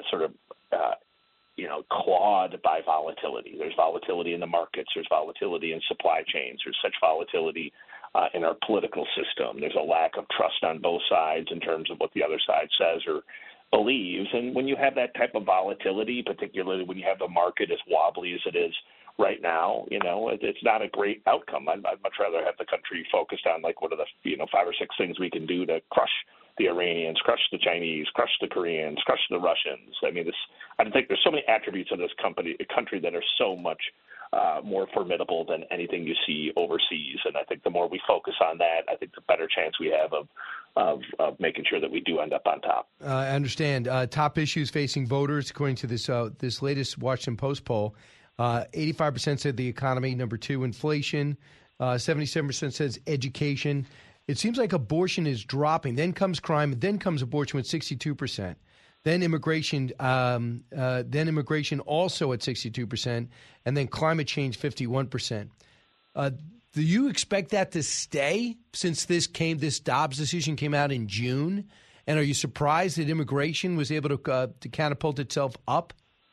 clawed by volatility. There's volatility in the markets. There's volatility in supply chains. There's such volatility in our political system. There's a lack of trust on both sides in terms of what the other side says or believes. And when you have that type of volatility, particularly when you have the market as wobbly as it is right now, you know, it's not a great outcome. I'd much rather have the country focused on, like, what are the 5 or 6 things we can do to crush the Iranians, crush the Chinese, crush the Koreans, crush the Russians. I mean, I think there's so many attributes of this country that are so much more formidable than anything you see overseas. And I think the more we focus on that, I think the better chance we have of making sure that we do end up on top. I understand. Top issues facing voters, according to this latest Washington Post poll, 85% said the economy. Number 2, inflation. 77% says education. It seems like abortion is dropping. Then comes crime. Then comes abortion with 62%. Then immigration. Also at 62%, and then climate change 51%. Do you expect that to stay since this Dobbs decision came out in June? And are you surprised that immigration was able to catapult itself up?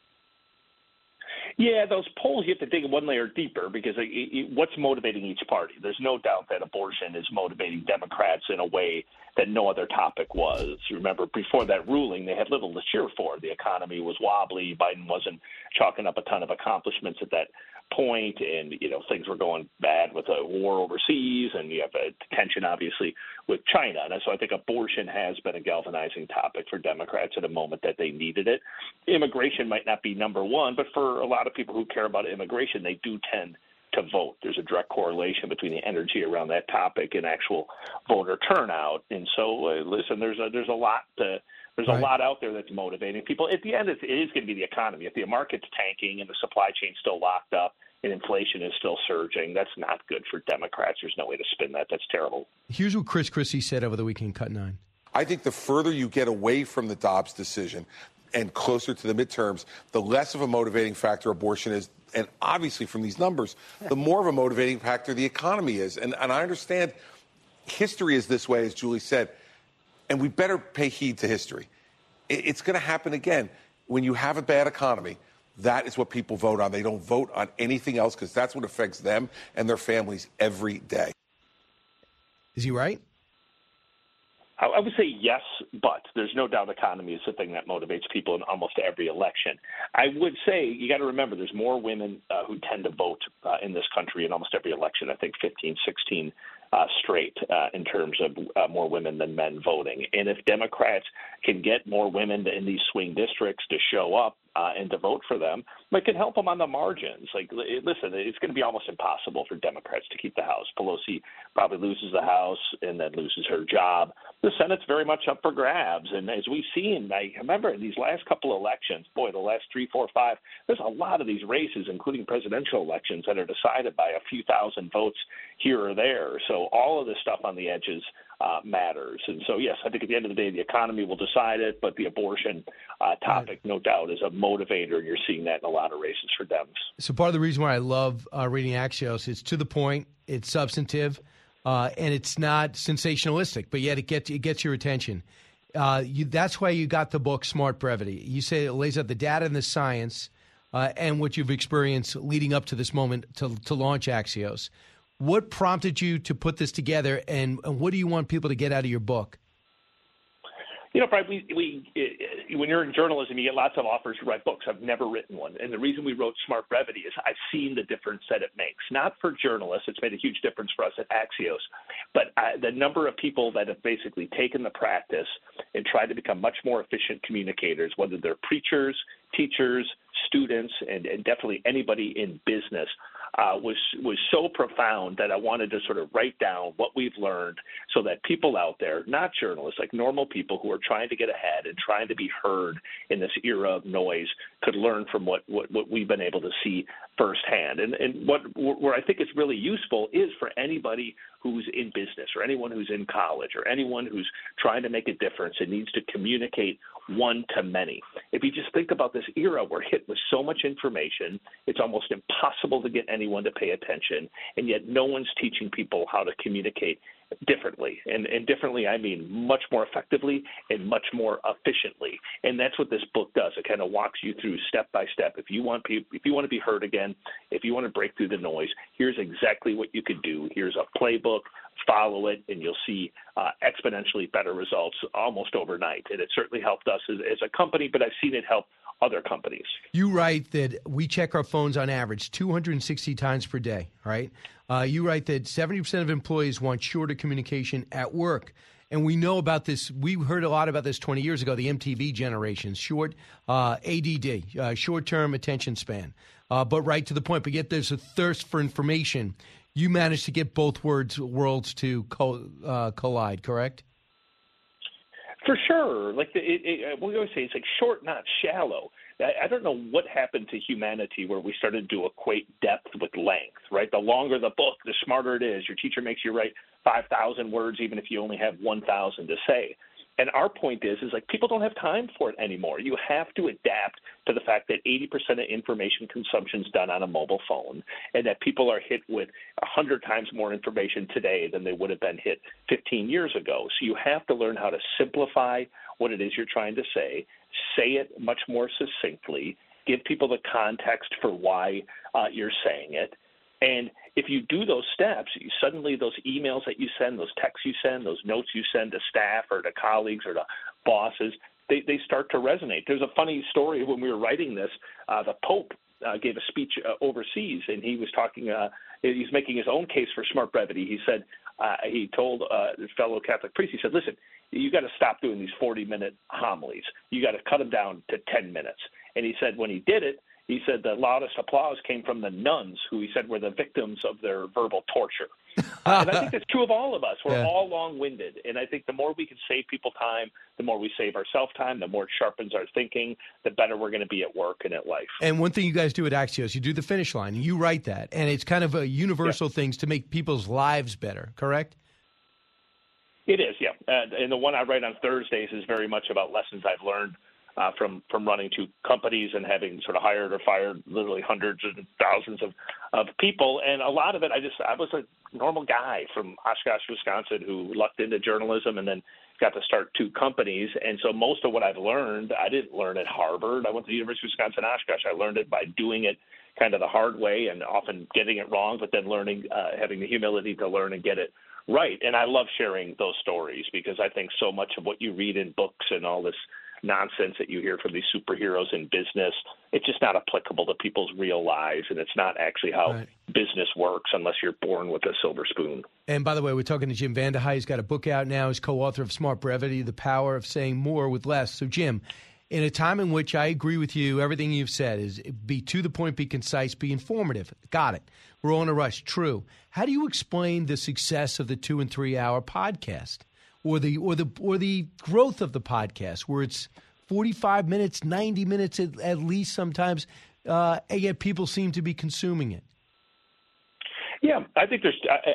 Yeah, those polls, you have to dig one layer deeper because what's motivating each party? There's no doubt that abortion is motivating Democrats in a way that no other topic was. Remember, before that ruling, they had little to cheer for. The economy was wobbly. Biden wasn't chalking up a ton of accomplishments at that point, and things were going bad with a war overseas, and you have a tension, obviously, with China. And so I think abortion has been a galvanizing topic for Democrats at a moment that they needed it. Immigration might not be number one, but for a lot of people who care about immigration, they do tend to vote. There's a direct correlation between the energy around that topic and actual voter turnout. And so, listen, there's a lot to. There's a lot out there that's motivating people. At the end, it is going to be the economy. If the market's tanking and the supply chain's still locked up and inflation is still surging, that's not good for Democrats. There's no way to spin that. That's terrible. Here's what Chris Christie said over the weekend, Cut 9. I think the further you get away from the Dobbs decision and closer to the midterms, the less of a motivating factor abortion is. And obviously from these numbers, the more of a motivating factor the economy is. And I understand history is this way, as Julie said. And we better pay heed to history. It's going to happen again. When you have a bad economy, that is what people vote on. They don't vote on anything else because that's what affects them and their families every day. Is he right? I would say yes, but there's no doubt economy is the thing that motivates people in almost every election. I would say you got to remember there's more women who tend to vote in this country in almost every election. I think 15, 16 straight in terms of more women than men voting. And if Democrats can get more women in these swing districts to show up and to vote for them, it can help them on the margins. Listen, it's going to be almost impossible for Democrats to keep the House. Pelosi probably loses the House and then loses her job. The Senate's very much up for grabs. And as we've seen, I remember in these last couple of elections, the last 3, 4, 5, there's a lot of these races, including presidential elections, that are decided by a few thousand votes here or there. So all of this stuff on the edges matters. And so, yes, I think at the end of the day, the economy will decide it, but the abortion topic, no doubt, is a motivator, and you're seeing that in a lot of races for Dems. So part of the reason why I love reading Axios, it's to the point, it's substantive, and it's not sensationalistic, but yet it gets your attention. That's why you got the book Smart Brevity. You say it lays out the data and the science and what you've experienced leading up to this moment to launch Axios. What prompted you to put this together, and what do you want people to get out of your book? Brad, when you're in journalism, you get lots of offers to write books. I've never written one. And the reason we wrote Smart Brevity is I've seen the difference that it makes. Not for journalists. It's made a huge difference for us at Axios. But the number of people that have basically taken the practice and tried to become much more efficient communicators, whether they're preachers, teachers, students, and definitely anybody in business, was so profound that I wanted to sort of write down what we've learned so that people out there, not journalists, like normal people who are trying to get ahead and trying to be heard in this era of noise, could learn from what we've been able to see firsthand. And where I think it's really useful is for anybody who's in business or anyone who's in college or anyone who's trying to make a difference and needs to communicate one to many. If you just think about this era, we're hit with so much information, it's almost impossible to get anyone to pay attention, and yet no one's teaching people how to communicate differently. And differently, I mean much more effectively and much more efficiently. And that's what this book does. It kind of walks you through step by step. If you want to be heard again, if you want to break through the noise, here's exactly what you could do. Here's a playbook. Follow it, and you'll see exponentially better results almost overnight. And it certainly helped us as a company, but I've seen it help other companies. You write that we check our phones on average 260 times per day, right? You write that 70% of employees want shorter communication at work. And we know about this. We heard a lot about this 20 years ago, the MTV generation, short ADD, short-term attention span, but right to the point. But yet there's a thirst for information. You managed to get both worlds to collide, correct? For sure. We always say it's like short, not shallow. I don't know what happened to humanity where we started to equate depth with length, right? The longer the book, the smarter it is. Your teacher makes you write 5,000 words even if you only have 1,000 to say. And our point is like people don't have time for it anymore. You have to adapt to the fact that 80% of information consumption is done on a mobile phone, and that people are hit with 100 times more information today than they would have been hit 15 years ago. So you have to learn how to simplify what it is you're trying to say it much more succinctly, give people the context for why you're saying it. And if you do those steps, suddenly those emails that you send, those texts you send, those notes you send to staff or to colleagues or to bosses, they start to resonate. There's a funny story when we were writing this. The Pope gave a speech overseas, and he was talking he's making his own case for smart brevity. He said, he told his fellow Catholic priest, he said, listen, you got to stop doing these 40-minute homilies. You got to cut them down to 10 minutes. And he said when he did it, he said the loudest applause came from the nuns, who he said were the victims of their verbal torture. And I think that's true of all of us. We're all long-winded. And I think the more we can save people time, the more we save ourselves time, the more it sharpens our thinking, the better we're going to be at work and at life. And one thing you guys do at Axios, you do the finish line. You write that. And it's kind of a universal things to make people's lives better, correct? It is, yeah. And the one I write on Thursdays is very much about lessons I've learned from running two companies and having sort of hired or fired literally hundreds and thousands of people. And a lot of it, I was a normal guy from Oshkosh, Wisconsin, who lucked into journalism and then got to start two companies. And so most of what I've learned, I didn't learn at Harvard. I went to the University of Wisconsin, Oshkosh. I learned it by doing it kind of the hard way and often getting it wrong, but then learning, having the humility to learn and get it right. And I love sharing those stories because I think so much of what you read in books and all this nonsense that you hear from these superheroes in business, it's just not applicable to people's real lives, and it's not actually how business works unless you're born with a silver spoon. And by the way, we're talking to Jim Vandehei. He's got a book out now. He's co-author of Smart Brevity, The Power of Saying More with Less. So, Jim, in a time in which I agree with you, everything you've said is be to the point, be concise, be informative. Got it. We're all in a rush. True. How do you explain the success of the 2 and 3 hour podcast? Or the growth of the podcast, where it's 45 minutes, 90 minutes at least sometimes, and yet people seem to be consuming it. Yeah, I think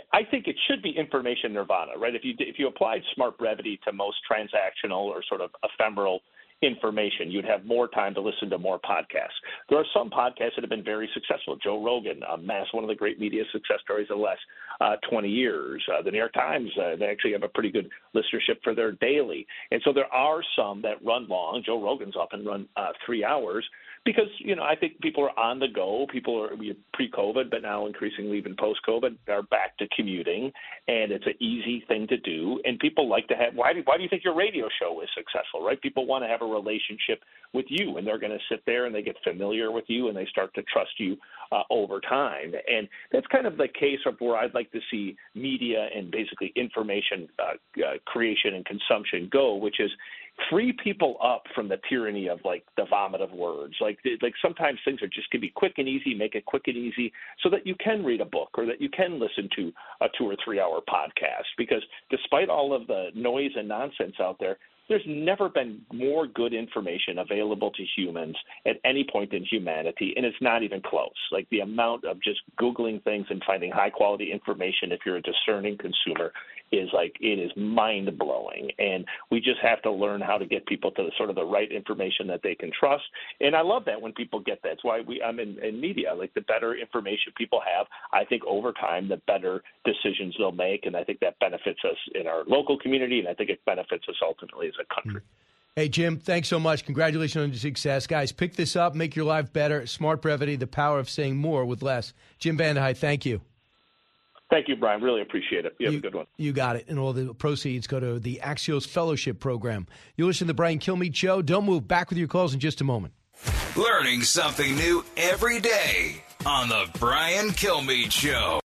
it should be information nirvana, right? If you applied smart brevity to most transactional or sort of ephemeral information, you'd have more time to listen to more podcasts. There are some podcasts that have been very successful. Joe Rogan, one of the great media success stories of the last 20 years. The New York Times, they actually have a pretty good listenership for their daily. And so there are some that run long. Joe Rogan's often run 3 hours because, I think people are on the go. People are pre-COVID, but now increasingly even post-COVID, are back to commuting, and it's an easy thing to do. And people like to have – why do you think your radio show is successful, right? People want to have a relationship with you, and they're going to sit there and they get familiar with you and they start to trust you over time. And that's kind of the case of where I'd like to see media and basically information creation and consumption go, which is free people up from the tyranny of like the vomit of words. Like sometimes things are just can be quick and easy, make it quick and easy so that you can read a book or that you can listen to a 2 or 3 hour podcast, because despite all of the noise and nonsense out there, there's never been more good information available to humans at any point in humanity, and it's not even close. Like the amount of just Googling things and finding high-quality information if you're a discerning consumer is it is mind-blowing. And we just have to learn how to get people to sort of the right information that they can trust. And I love that when people get that. It's why I'm in media. Like the better information people have, I think over time, the better decisions they'll make. And I think that benefits us in our local community, and I think it benefits us ultimately as a country. Hey, Jim, thanks so much. Congratulations on your success. Guys, pick this up, make your life better. Smart Brevity, The Power of Saying More with Less. Jim Vandehei, thank you. Thank you, Brian. Really appreciate it. You have a good one. You got it. And all the proceeds go to the Axios Fellowship Program. You listen to the Brian Kilmeade Show. Don't move. Back with your calls in just a moment. Learning something new every day on the Brian Kilmeade Show.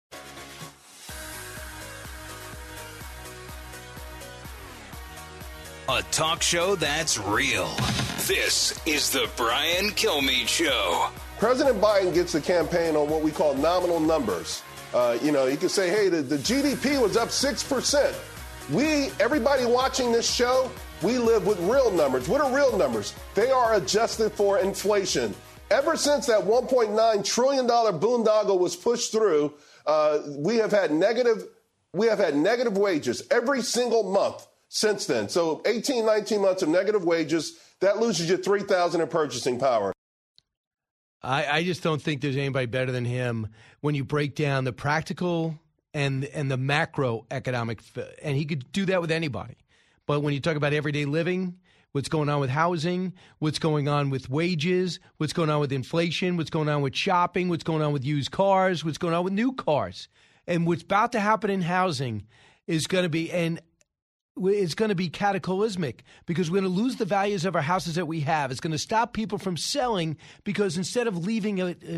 A talk show that's real. This is the Brian Kilmeade Show. President Biden gets the campaign on what we call nominal numbers. You can say, hey, the GDP was up 6%. Everybody watching this show, we live with real numbers. What are real numbers? They are adjusted for inflation. Ever since that $1.9 trillion boondoggle was pushed through, we have had negative wages every single month since then. So 18, 19 months of negative wages, that loses you $3,000 in purchasing power. I just don't think there's anybody better than him when you break down the practical and the macroeconomic, and he could do that with anybody. But when you talk about everyday living, what's going on with housing, what's going on with wages, what's going on with inflation, what's going on with shopping, what's going on with used cars, what's going on with new cars, and what's about to happen in housing is going to be it's going to be cataclysmic because we're going to lose the values of our houses that we have. It's going to stop people from selling because instead of leaving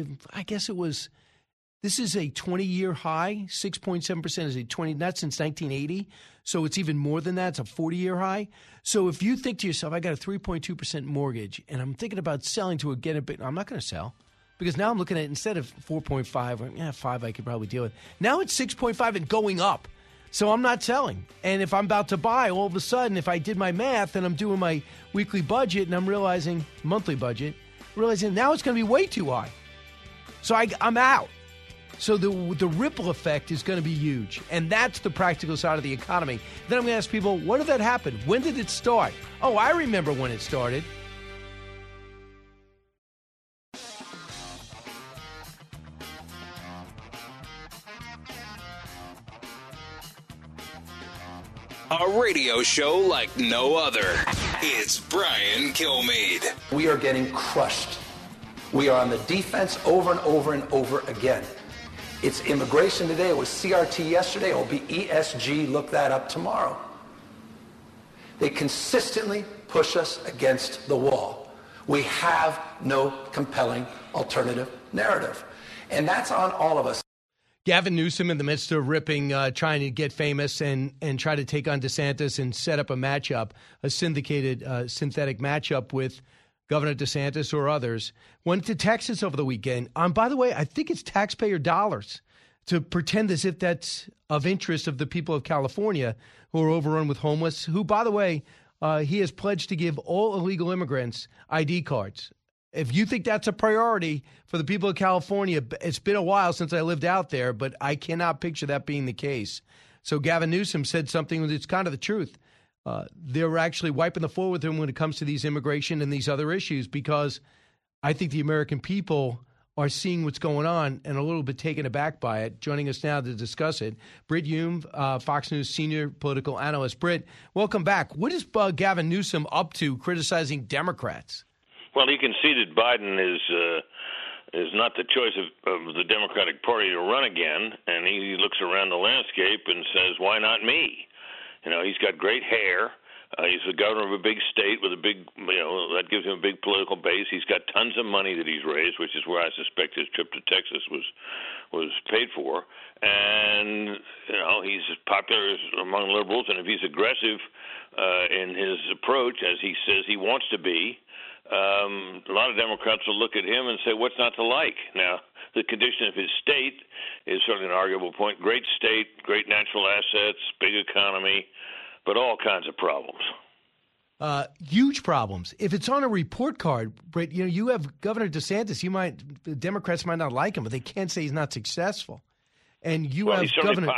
this is a 20-year high. 6.7% is not since 1980. So it's even more than that. It's a 40-year high. So if you think to yourself, I got a 3.2% mortgage and I'm thinking about selling to get a bit, I'm not going to sell because now I'm looking at instead of 4.5 or 5 I could probably deal with. Now it's 6.5 and going up. So I'm not selling. And if I'm about to buy, all of a sudden, if I did my math and I'm doing my weekly budget and I'm realizing, monthly budget, realizing now it's going to be way too high. So I'm out. So the ripple effect is going to be huge. And that's the practical side of the economy. Then I'm going to ask people, when did that happen? When did it start? Oh, I remember when it started. A radio show like no other. It's Brian Kilmeade. We are getting crushed. We are on the defense over and over and over again. It's immigration today. It was CRT yesterday. It will be ESG. Look that up tomorrow. They consistently push us against the wall. We have no compelling alternative narrative. And that's on all of us. Gavin Newsom in the midst of ripping, trying to get famous and try to take on DeSantis and set up a matchup, a synthetic matchup with Governor DeSantis or others, went to Texas over the weekend. By the way, I think it's taxpayer dollars to pretend as if that's of interest of the people of California who are overrun with homeless, who, by the way, he has pledged to give all illegal immigrants ID cards. If you think that's a priority for the people of California, it's been a while since I lived out there, but I cannot picture that being the case. So Gavin Newsom said something that's kind of the truth. They're actually wiping the floor with him when it comes to these immigration and these other issues because I think the American people are seeing what's going on and a little bit taken aback by it. Joining us now to discuss it, Brit Hume, Fox News senior political analyst. Brit, welcome back. What is Gavin Newsom up to criticizing Democrats? Well, he conceded Biden is not the choice of the Democratic Party to run again, and he looks around the landscape and says, why not me? You know, he's got great hair. He's the governor of a big state with a big, that gives him a big political base. He's got tons of money that he's raised, which is where I suspect his trip to Texas was paid for. And, he's as popular among liberals, and if he's aggressive in his approach, as he says he wants to be, a lot of Democrats will look at him and say, what's not to like? Now, the condition of his state is certainly an arguable point. Great state, great natural assets, big economy, but all kinds of problems. Huge problems. If it's on a report card, Brett, you have Governor DeSantis. The Democrats might not like him, but they can't say he's not successful. And you have Governor.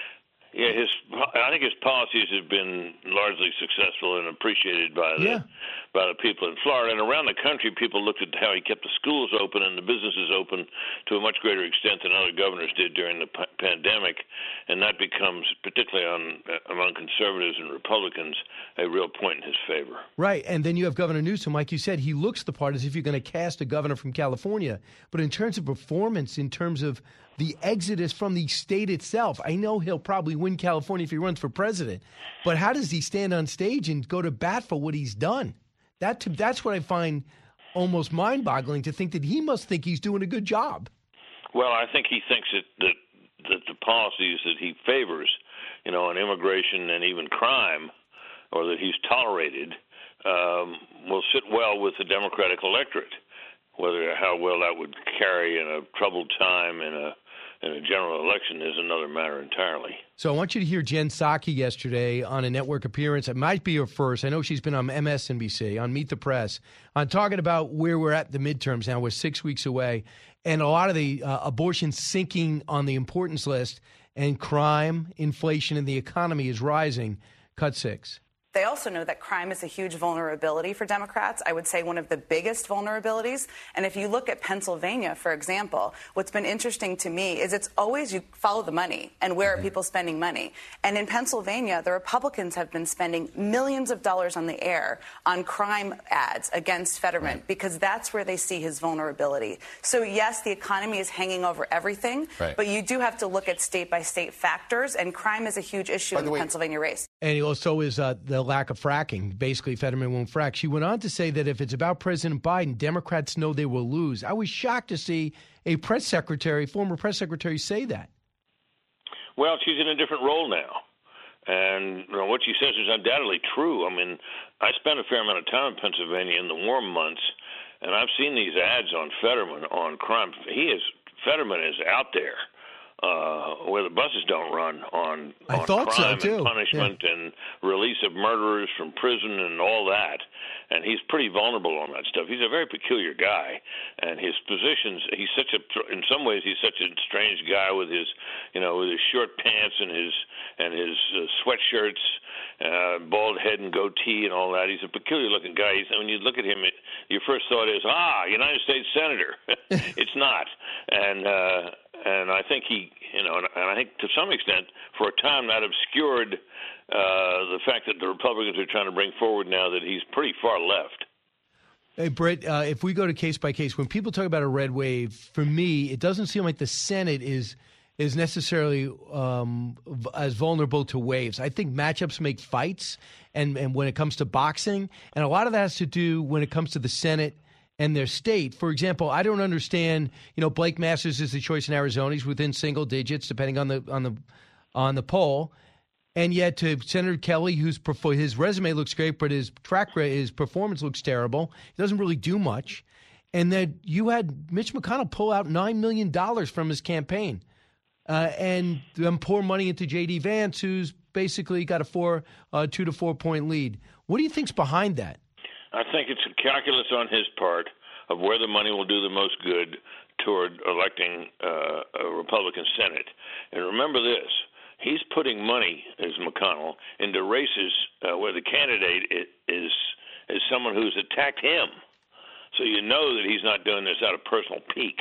I think his policies have been largely successful and appreciated by the people in Florida. And around the country, people looked at how he kept the schools open and the businesses open to a much greater extent than other governors did during the pandemic. And that becomes, particularly among conservatives and Republicans, a real point in his favor. Right. And then you have Governor Newsom. Like you said, he looks the part as if you're going to cast a governor from California. But in terms of performance, in terms of the exodus from the state itself, I know he'll probably win California if he runs for president. But how does he stand on stage and go to bat for what he's done? That's what I find almost mind-boggling, to think that he must think he's doing a good job. Well, I think he thinks that the policies that he favors, on immigration and even crime, or that he's tolerated, will sit well with the Democratic electorate. How well that would carry in a troubled time in a general election is another matter entirely. So I want you to hear Jen Psaki yesterday on a network appearance. It might be her first. I know she's been on MSNBC, on Meet the Press, on talking about where we're at the midterms now. We're 6 weeks away, and a lot of the abortion sinking on the importance list, and crime, inflation, and the economy is rising. Cut 6. They also know that crime is a huge vulnerability for Democrats. I would say one of the biggest vulnerabilities. And if you look at Pennsylvania, for example, what's been interesting to me is it's always you follow the money and where are people spending money. And in Pennsylvania, the Republicans have been spending millions of dollars on the air on crime ads against Fetterman because that's where they see his vulnerability. So, yes, the economy is hanging over everything, but you do have to look at state-by-state factors, and crime is a huge issue in the Pennsylvania race. And also is the lack of fracking. Basically, Fetterman won't frack. She went on to say that if it's about President Biden, Democrats know they will lose. I was shocked to see a former press secretary, say that. Well, she's in a different role now. And what she says is undoubtedly true. I mean, I spent a fair amount of time in Pennsylvania in the warm months, and I've seen these ads on Fetterman on crime. Fetterman is out there where the buses don't run on crime and punishment and release of murderers from prison and all that. And he's pretty vulnerable on that stuff. He's a very peculiar guy, and his positions. In some ways, he's such a strange guy with his short pants and his sweatshirts, bald head and goatee and all that. He's a peculiar-looking guy. When you look at him, your first thought is, United States Senator. It's not, and I think and I think to some extent, for a time, that obscured the fact that the Republicans are trying to bring forward now that he's pretty far left. Hey, Brett, if we go to case by case, when people talk about a red wave, for me, it doesn't seem like the Senate is necessarily as vulnerable to waves. I think matchups make fights, and when it comes to boxing, and a lot of that has to do when it comes to the Senate and their state. For example, I don't understand. Blake Masters is the choice in Arizona. He's within single digits, depending on the poll. And yet, to Senator Kelly, his resume looks great, but his performance looks terrible. He doesn't really do much. And then you had Mitch McConnell pull out $9 million from his campaign, and then pour money into J.D. Vance, who's basically got a 2 to 4 point lead. What do you think's behind that? I think it's a calculus on his part of where the money will do the most good toward electing a Republican Senate. And remember this. He's putting money, as McConnell, into races where the candidate is someone who's attacked him. So you know that he's not doing this out of personal pique.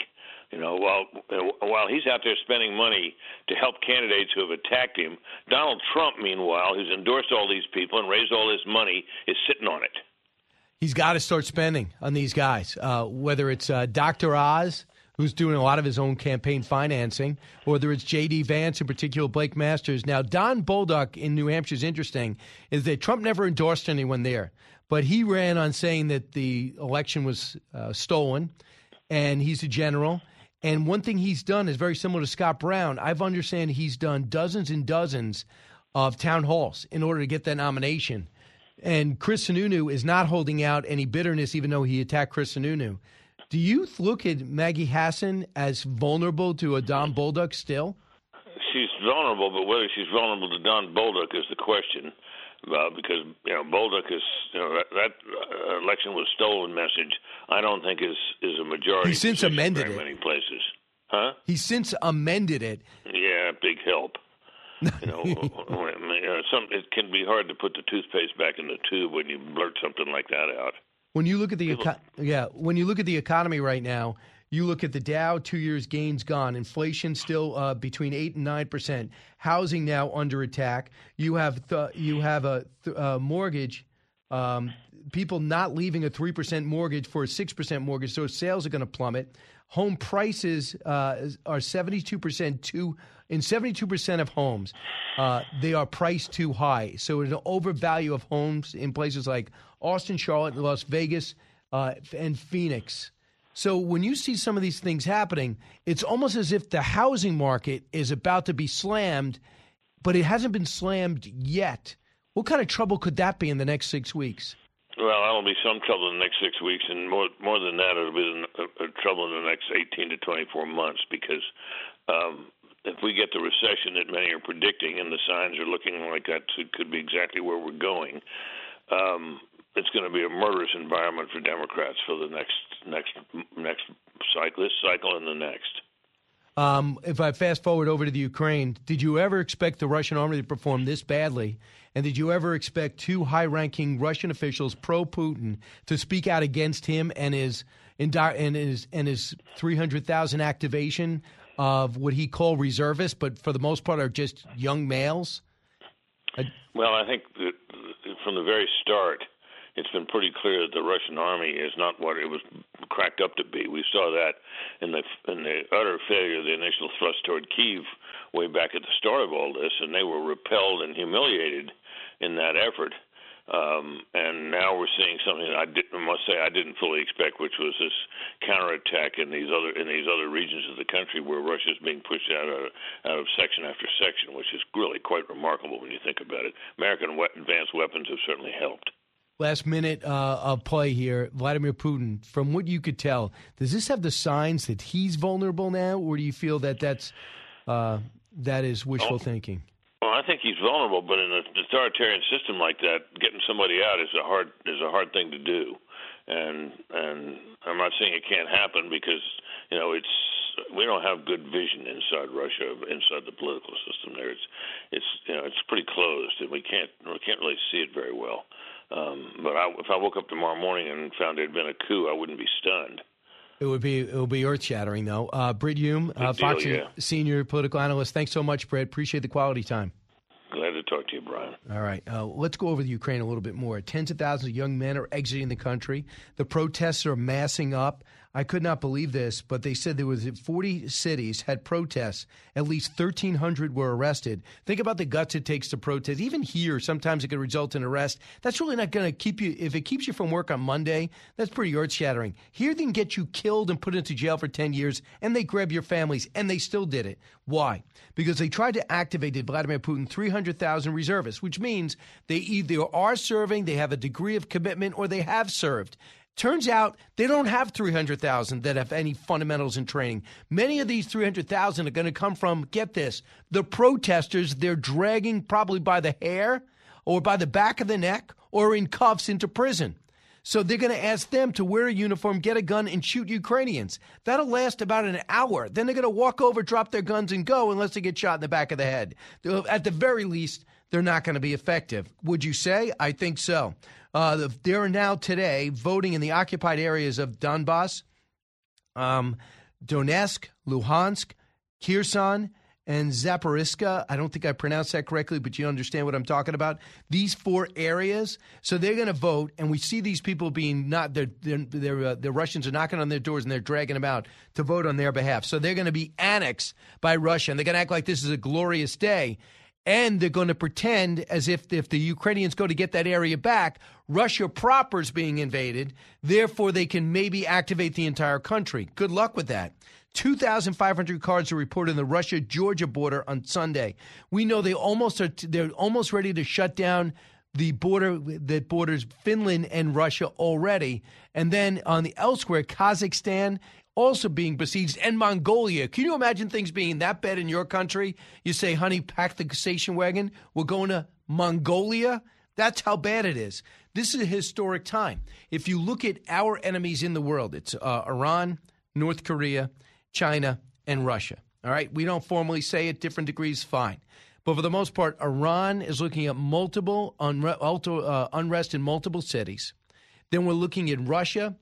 While he's out there spending money to help candidates who have attacked him, Donald Trump, meanwhile, who's endorsed all these people and raised all this money, is sitting on it. He's got to start spending on these guys, whether it's Dr. Oz, who's doing a lot of his own campaign financing, or whether it's J.D. Vance, in particular Blake Masters. Now, Don Bolduc in New Hampshire is interesting, is that Trump never endorsed anyone there, but he ran on saying that the election was stolen, and he's a general. And one thing he's done is very similar to Scott Brown. I've understand he's done dozens and dozens of town halls in order to get that nomination. And Chris Sununu is not holding out any bitterness, even though he attacked Chris Sununu. Do you look at Maggie Hassan as vulnerable to a Don Bolduc still? She's vulnerable, but whether she's vulnerable to Don Bolduc is the question. Because Bolduc is that election was stolen message. I don't think is a majority. He's since amended it. Many places, huh? He's since amended it. Yeah, big help. It can be hard to put the toothpaste back in the tube when you blurt something like that out. When you look at the economy right now, you look at the Dow, 2 years gains gone, inflation still between 8% and 9%, housing now under attack. You have a mortgage, people not leaving a 3% mortgage for a 6% mortgage, so sales are going to plummet. Home prices are 72% in 72% of homes, they are priced too high. So it's an overvalue of homes in places like Austin, Charlotte, Las Vegas, and Phoenix. So when you see some of these things happening, it's almost as if the housing market is about to be slammed, but it hasn't been slammed yet. What kind of trouble could that be in the next 6 weeks? Well, that'll be some trouble in the next 6 weeks, and more than that, it'll be trouble in the next 18 to 24 months because if we get the recession that many are predicting, and the signs are looking like that could be exactly where we're going, it's going to be a murderous environment for Democrats for the next cycle, this cycle and the next. If I fast forward over to the Ukraine, did you ever expect the Russian army to perform this badly? And did you ever expect two high-ranking Russian officials pro-Putin to speak out against him and his 300,000 activation of what he called reservists, but for the most part are just young males? Well, I think that from the very start, it's been pretty clear that the Russian army is not what it was cracked up to be. We saw that in the utter failure of the initial thrust toward Kyiv way back at the start of all this, and they were repelled and humiliated in that effort. And now we're seeing something that I must say I didn't fully expect, which was this counterattack in these other regions of the country where Russia is being pushed out of section after section, which is really quite remarkable when you think about it. American advanced weapons have certainly helped. Last minute of play here, Vladimir Putin, from what you could tell, does this have the signs that he's vulnerable now, or do you feel that that is wishful thinking? Well, I think he's vulnerable, but in an authoritarian system like that, getting somebody out is a hard thing to do. And I'm not saying it can't happen because we don't have good vision inside Russia, inside the political system there. It's pretty closed, and we can't really see it very well. But if I woke up tomorrow morning and found there had been a coup, I wouldn't be stunned. It would be earth-shattering, though. Britt Hume, Fox senior political analyst. Thanks so much, Britt. Appreciate the quality time. Glad to talk to you, Brian. All right. Let's go over the Ukraine a little bit more. Tens of thousands of young men are exiting the country. The protests are massing up. I could not believe this, but they said there was 40 cities had protests. At least 1,300 were arrested. Think about the guts it takes to protest. Even here, sometimes it could result in arrest. That's really not going to keep you. If it keeps you from work on Monday, that's pretty earth-shattering. Here, they can get you killed and put into jail for 10 years, and they grab your families, and they still did it. Why? Because they tried to activate Vladimir Putin 300,000 reservists, which means they either are serving, they have a degree of commitment, or they have served. Turns out they don't have 300,000 that have any fundamentals in training. Many of these 300,000 are going to come from, get this, the protesters they're dragging probably by the hair or by the back of the neck or in cuffs into prison. So they're going to ask them to wear a uniform, get a gun, and shoot Ukrainians. That'll last about an hour. Then they're going to walk over, drop their guns, and go unless they get shot in the back of the head. At the very least, they're not going to be effective. Would you say? I think so. They are now today voting in the occupied areas of Donbass, Donetsk, Luhansk, Kherson, and Zaporizhzhia. I don't think I pronounced that correctly, but you understand what I'm talking about. These 4 areas. So they're going to vote, and we see these people being the Russians are knocking on their doors and they're dragging them out to vote on their behalf. So they're going to be annexed by Russia, and they're going to act like this is a glorious day. And they're going to pretend as if the Ukrainians go to get that area back, Russia proper is being invaded. Therefore, they can maybe activate the entire country. Good luck with that. 2,500 cars are reported in the Russia-Georgia border on Sunday. We know they're almost ready to shut down the border that borders Finland and Russia already. And then on the elsewhere, Kazakhstan also being besieged, and Mongolia. Can you imagine things being that bad in your country? You say, honey, pack the station wagon. We're going to Mongolia. That's how bad it is. This is a historic time. If you look at our enemies in the world, it's Iran, North Korea, China, and Russia. All right? We don't formally say it, different degrees, fine. But for the most part, Iran is looking at multiple unrest in multiple cities. Then we're looking at Russia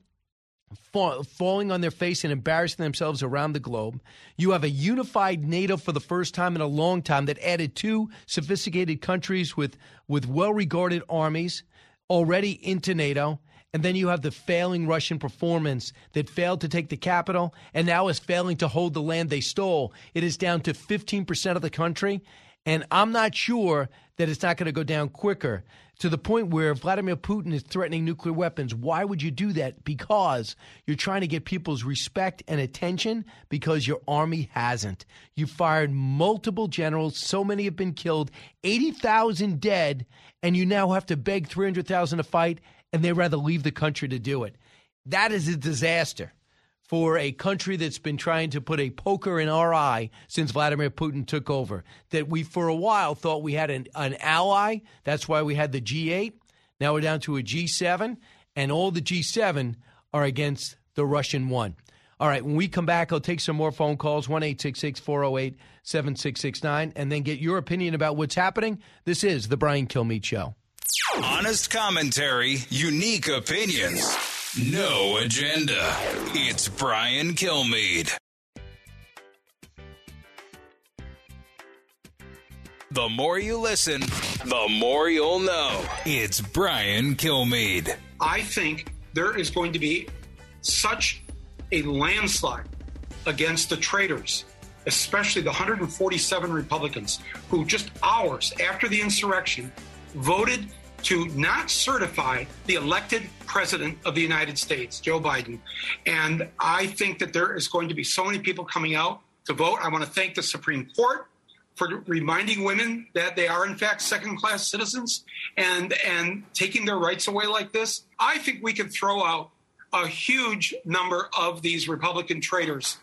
falling on their face and embarrassing themselves around the globe. You have a unified NATO for the first time in a long time that added 2 sophisticated countries with well-regarded armies already into NATO. And then you have the failing Russian performance that failed to take the capital and now is failing to hold the land they stole. It is down to 15% of the country. And I'm not sure that it's not going to go down quicker to the point where Vladimir Putin is threatening nuclear weapons. Why would you do that? Because you're trying to get people's respect and attention because your army hasn't. You fired multiple generals. So many have been killed, 80,000 dead, and you now have to beg 300,000 to fight, and they'd rather leave the country to do it. That is a disaster for a country that's been trying to put a poker in our eye since Vladimir Putin took over, that we for a while thought we had an ally. That's why we had the G8. Now we're down to a G7, and all the G7 are against the Russian one. All right, when we come back, I'll take some more phone calls, 1-866-408-7669, and then get your opinion about what's happening. This is The Brian Kilmeade Show. Honest commentary, unique opinions, no agenda. It's Brian Kilmeade. The more you listen, the more you'll know. It's Brian Kilmeade. I think there is going to be such a landslide against the traitors, especially the 147 Republicans who just hours after the insurrection voted to not certify the elected president of the United States, Joe Biden. And I think that there is going to be so many people coming out to vote. I want to thank the Supreme Court for reminding women that they are, in fact, second-class citizens and taking their rights away like this. I think we could throw out a huge number of these Republican traitors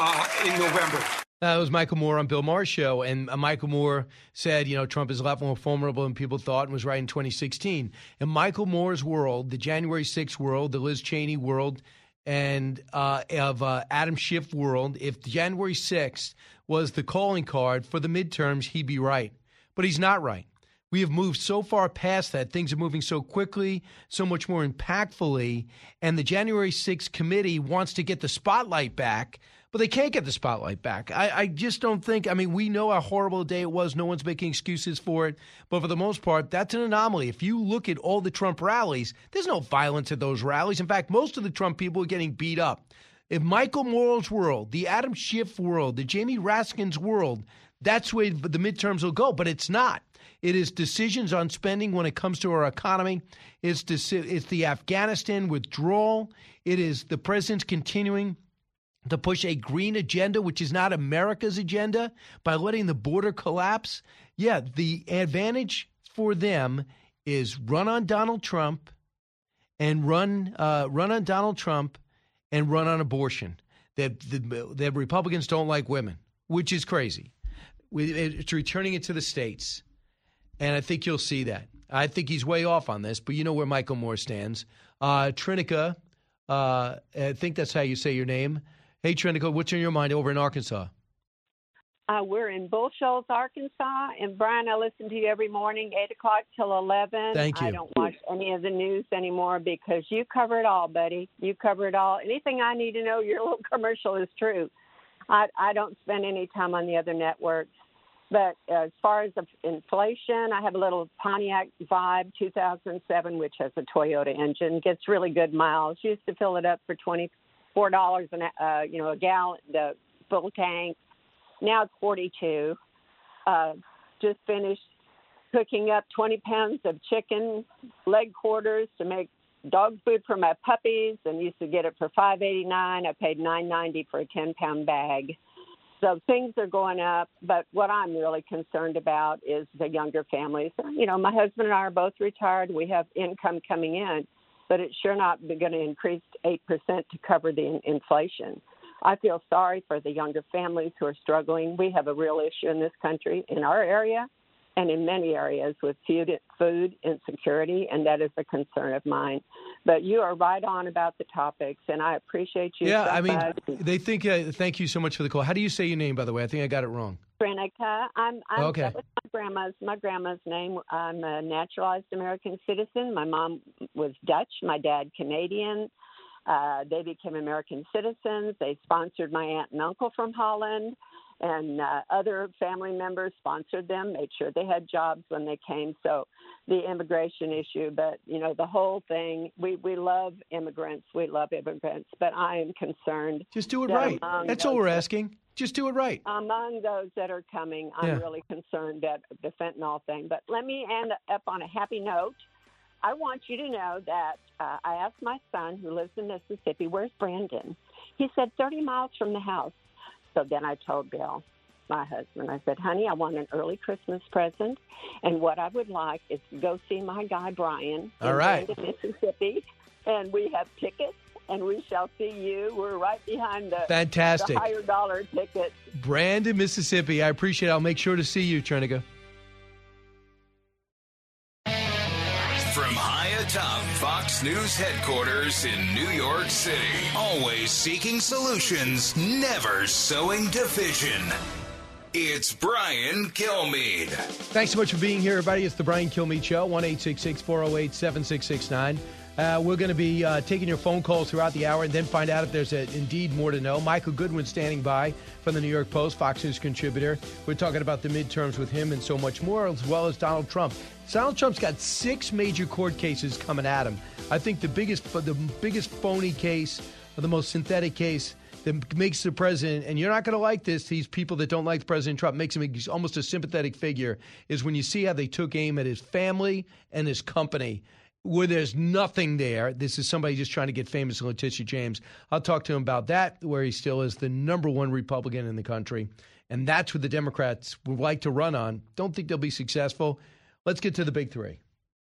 in November. That was Michael Moore on Bill Maher's show, and Michael Moore said, Trump is a lot more formidable than people thought, and was right in 2016. In Michael Moore's world, the January 6th world, the Liz Cheney world, and of Adam Schiff world, if January 6th was the calling card for the midterms, he'd be right. But he's not right. We have moved so far past that. Things are moving so quickly, so much more impactfully, and the January 6th committee wants to get the spotlight back, but they can't get the spotlight back. I just don't think, we know how horrible a day it was. No one's making excuses for it. But for the most part, that's an anomaly. If you look at all the Trump rallies, there's no violence at those rallies. In fact, most of the Trump people are getting beat up. If Michael Moore's world, the Adam Schiff world, the Jamie Raskin's world, that's where the midterms will go. But it's not. It is decisions on spending when it comes to our economy. It's the Afghanistan withdrawal. It is the president's continuing to push a green agenda, which is not America's agenda, by letting the border collapse. Yeah, the advantage for them is run on Donald Trump and run on Donald Trump and run on abortion. That Republicans don't like women, which is crazy. It's returning it to the states, and I think you'll see that. I think he's way off on this, but you know where Michael Moore stands. Trinica, I think that's how you say your name. Hey, Trinica, what's on your mind over in Arkansas? We're in Bull Shoals, Arkansas. And, Brian, I listen to you every morning, 8 o'clock till 11. Thank you. I don't watch any of the news anymore because you cover it all, buddy. You cover it all. Anything I need to know, your little commercial is true. I don't spend any time on the other networks. But as far as the inflation, I have a little Pontiac Vibe 2007, which has a Toyota engine. Gets really good miles. Used to fill it up for $24 a gallon, the full tank. Now it's $42. Just finished cooking up 20 pounds of chicken leg quarters to make dog food for my puppies, and used to get it for $5.89. I paid $9.90 for a 10-pound bag. So things are going up, but what I'm really concerned about is the younger families. My husband and I are both retired. We have income coming in, but it's sure not going to increase 8% to cover the inflation. I feel sorry for the younger families who are struggling. We have a real issue in this country, in our area, and in many areas with food insecurity, and that is a concern of mine. But you are right on about the topics, and I appreciate you. Yeah, they think, thank you so much for the call. How do you say your name, by the way? I think I got it wrong. Trinica. Okay. That was my grandma's name. I'm a naturalized American citizen. My mom was Dutch, my dad Canadian. They became American citizens. They sponsored my aunt and uncle from Holland, and other family members sponsored them, made sure they had jobs when they came. So the immigration issue, but, the whole thing, we love immigrants. We love immigrants, but I am concerned. Just do it right. That's all we're asking. Just do it right. Among those that are coming, I'm really concerned at the fentanyl thing. But let me end up on a happy note. I want you to know that I asked my son, who lives in Mississippi, where's Brandon? He said 30 miles from the house. So then I told Bill, my husband, I said, honey, I want an early Christmas present. And what I would like is to go see my guy, Brian, in Brandon, Mississippi. And we have tickets, and we shall see you. We're right behind the, Fantastic. The higher dollar tickets. Brandon, Mississippi. I appreciate it. I'll make sure to see you, Trinica. From high atop Fox News headquarters in New York City, always seeking solutions, never sowing division. It's Brian Kilmeade. Thanks so much for being here, everybody. It's the Brian Kilmeade Show, 1-866-408-7669. We're going to be taking your phone calls throughout the hour and then find out if there's indeed more to know. Michael Goodwin standing by from the New York Post, Fox News contributor. We're talking about the midterms with him and so much more, as well as Donald Trump. Donald Trump's got 6 major court cases coming at him. I think the biggest phony case, or the most synthetic case that makes the president, and you're not going to like this, these people that don't like President Trump, makes him almost a sympathetic figure, is when you see how they took aim at his family and his company, where there's nothing there. This is somebody just trying to get famous, Letitia James. I'll talk to him about that, where he still is the number one Republican in the country. And that's what the Democrats would like to run on. Don't think they'll be successful. Let's get to the big three.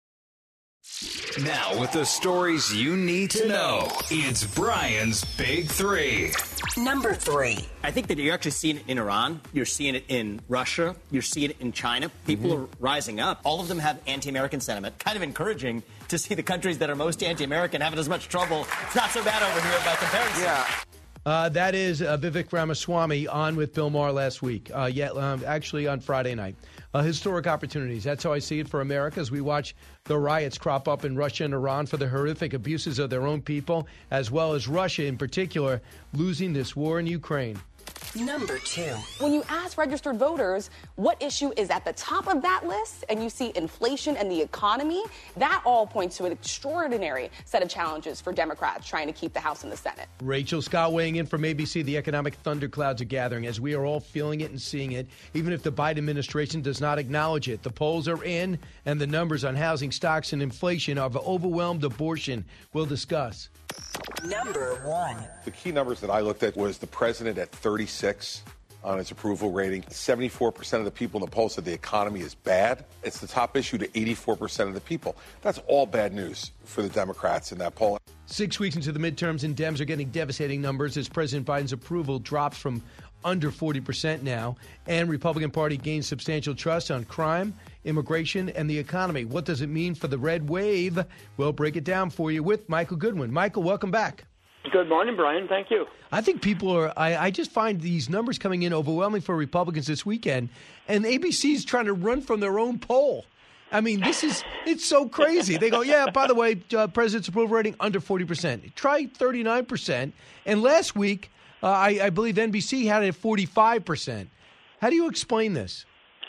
Now, with the stories you need to know, it's Brian's Big Three. Number 3. I think that you're actually seeing it in Iran. You're seeing it in Russia. You're seeing it in China. People are rising up. All of them have anti-American sentiment. Kind of encouraging to see the countries that are most anti-American having as much trouble. It's not so bad over here by comparison. Yeah. That is Vivek Ramaswamy on with Bill Maher last week. Actually on Friday night. Historic opportunities. That's how I see it for America as we watch the riots crop up in Russia and Iran for the horrific abuses of their own people, as well as Russia in particular losing this war in Ukraine. Number 2. When you ask registered voters what issue is at the top of that list and you see inflation and the economy, that all points to an extraordinary set of challenges for Democrats trying to keep the House and the Senate. Rachel Scott weighing in from ABC. The economic thunderclouds are gathering as we are all feeling it and seeing it, even if the Biden administration does not acknowledge it. The polls are in, and the numbers on housing, stocks, and inflation have overwhelmed abortion. We'll discuss. Number 1. The key numbers that I looked at was the president at 36 on his approval rating. 74% of the people in the poll said the economy is bad. It's the top issue to 84% of the people. That's all bad news for the Democrats in that poll. 6 weeks into the midterms, and Dems are getting devastating numbers as President Biden's approval drops from under 40% now, and Republican Party gains substantial trust on crime, immigration, and the economy. What does it mean for the red wave? We'll break it down for you with Michael Goodwin. Michael, welcome back. Good morning, Brian. Thank you. I think people are, I just find these numbers coming in overwhelming for Republicans this weekend, and ABC's trying to run from their own poll. I mean, it's so crazy. They go, yeah, by the way, President's approval rating under 40%. Try 39%. And last week, I believe NBC had it at 45%. How do you explain this?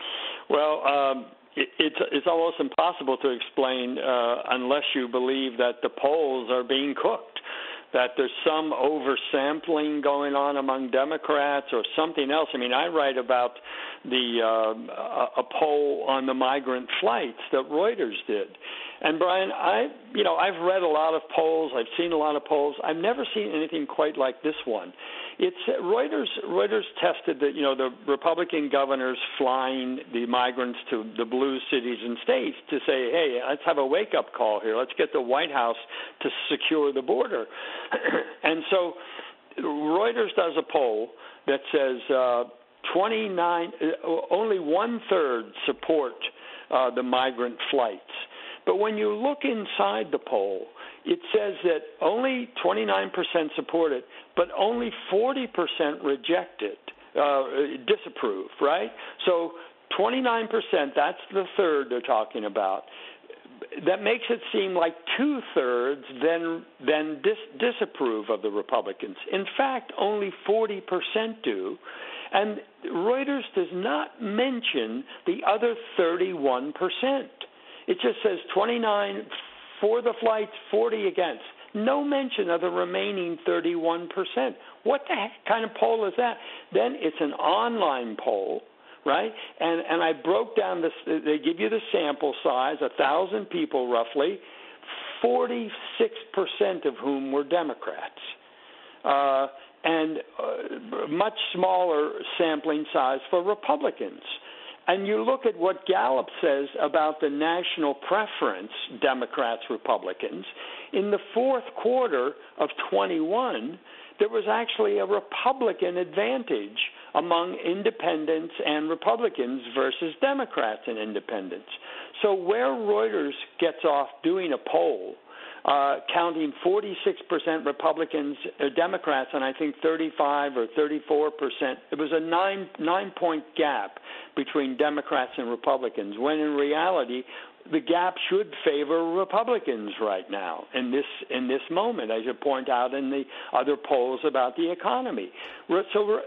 Well, it's almost impossible to explain unless you believe that the polls are being cooked, that there's some oversampling going on among Democrats or something else. I mean, I write about a poll on the migrant flights that Reuters did. And Brian, I've read a lot of polls. I've seen a lot of polls. I've never seen anything quite like this one. It's Reuters tested the Republican governors flying the migrants to the blue cities and states to say, hey, let's have a wake-up call here. Let's get the White House to secure the border. And so Reuters does a poll that says only one-third support the migrant flights. But when you look inside the poll, it says that only 29% support it, but only 40% reject it, disapprove, right? So 29%, that's the third they're talking about. That makes it seem like two-thirds then disapprove of the Republicans. In fact, only 40% do. And Reuters does not mention the other 31%. It just says 29 for the flights, 40 against. No mention of the remaining 31%. What the heck kind of poll is that? Then it's an online poll, right? And I broke down this. They give you the sample size, 1,000 people roughly, 46% of whom were Democrats. And much smaller sampling size for Republicans. And you look at what Gallup says about the national preference, Democrats, Republicans. In the fourth quarter of 21, there was actually a Republican advantage among independents and Republicans versus Democrats and independents. So where Reuters gets off doing a poll, counting 46% Republicans, Democrats, and I think 35 or 34%. It was a nine-point gap between Democrats and Republicans, when in reality the gap should favor Republicans right now in this moment, as you point out in the other polls about the economy. So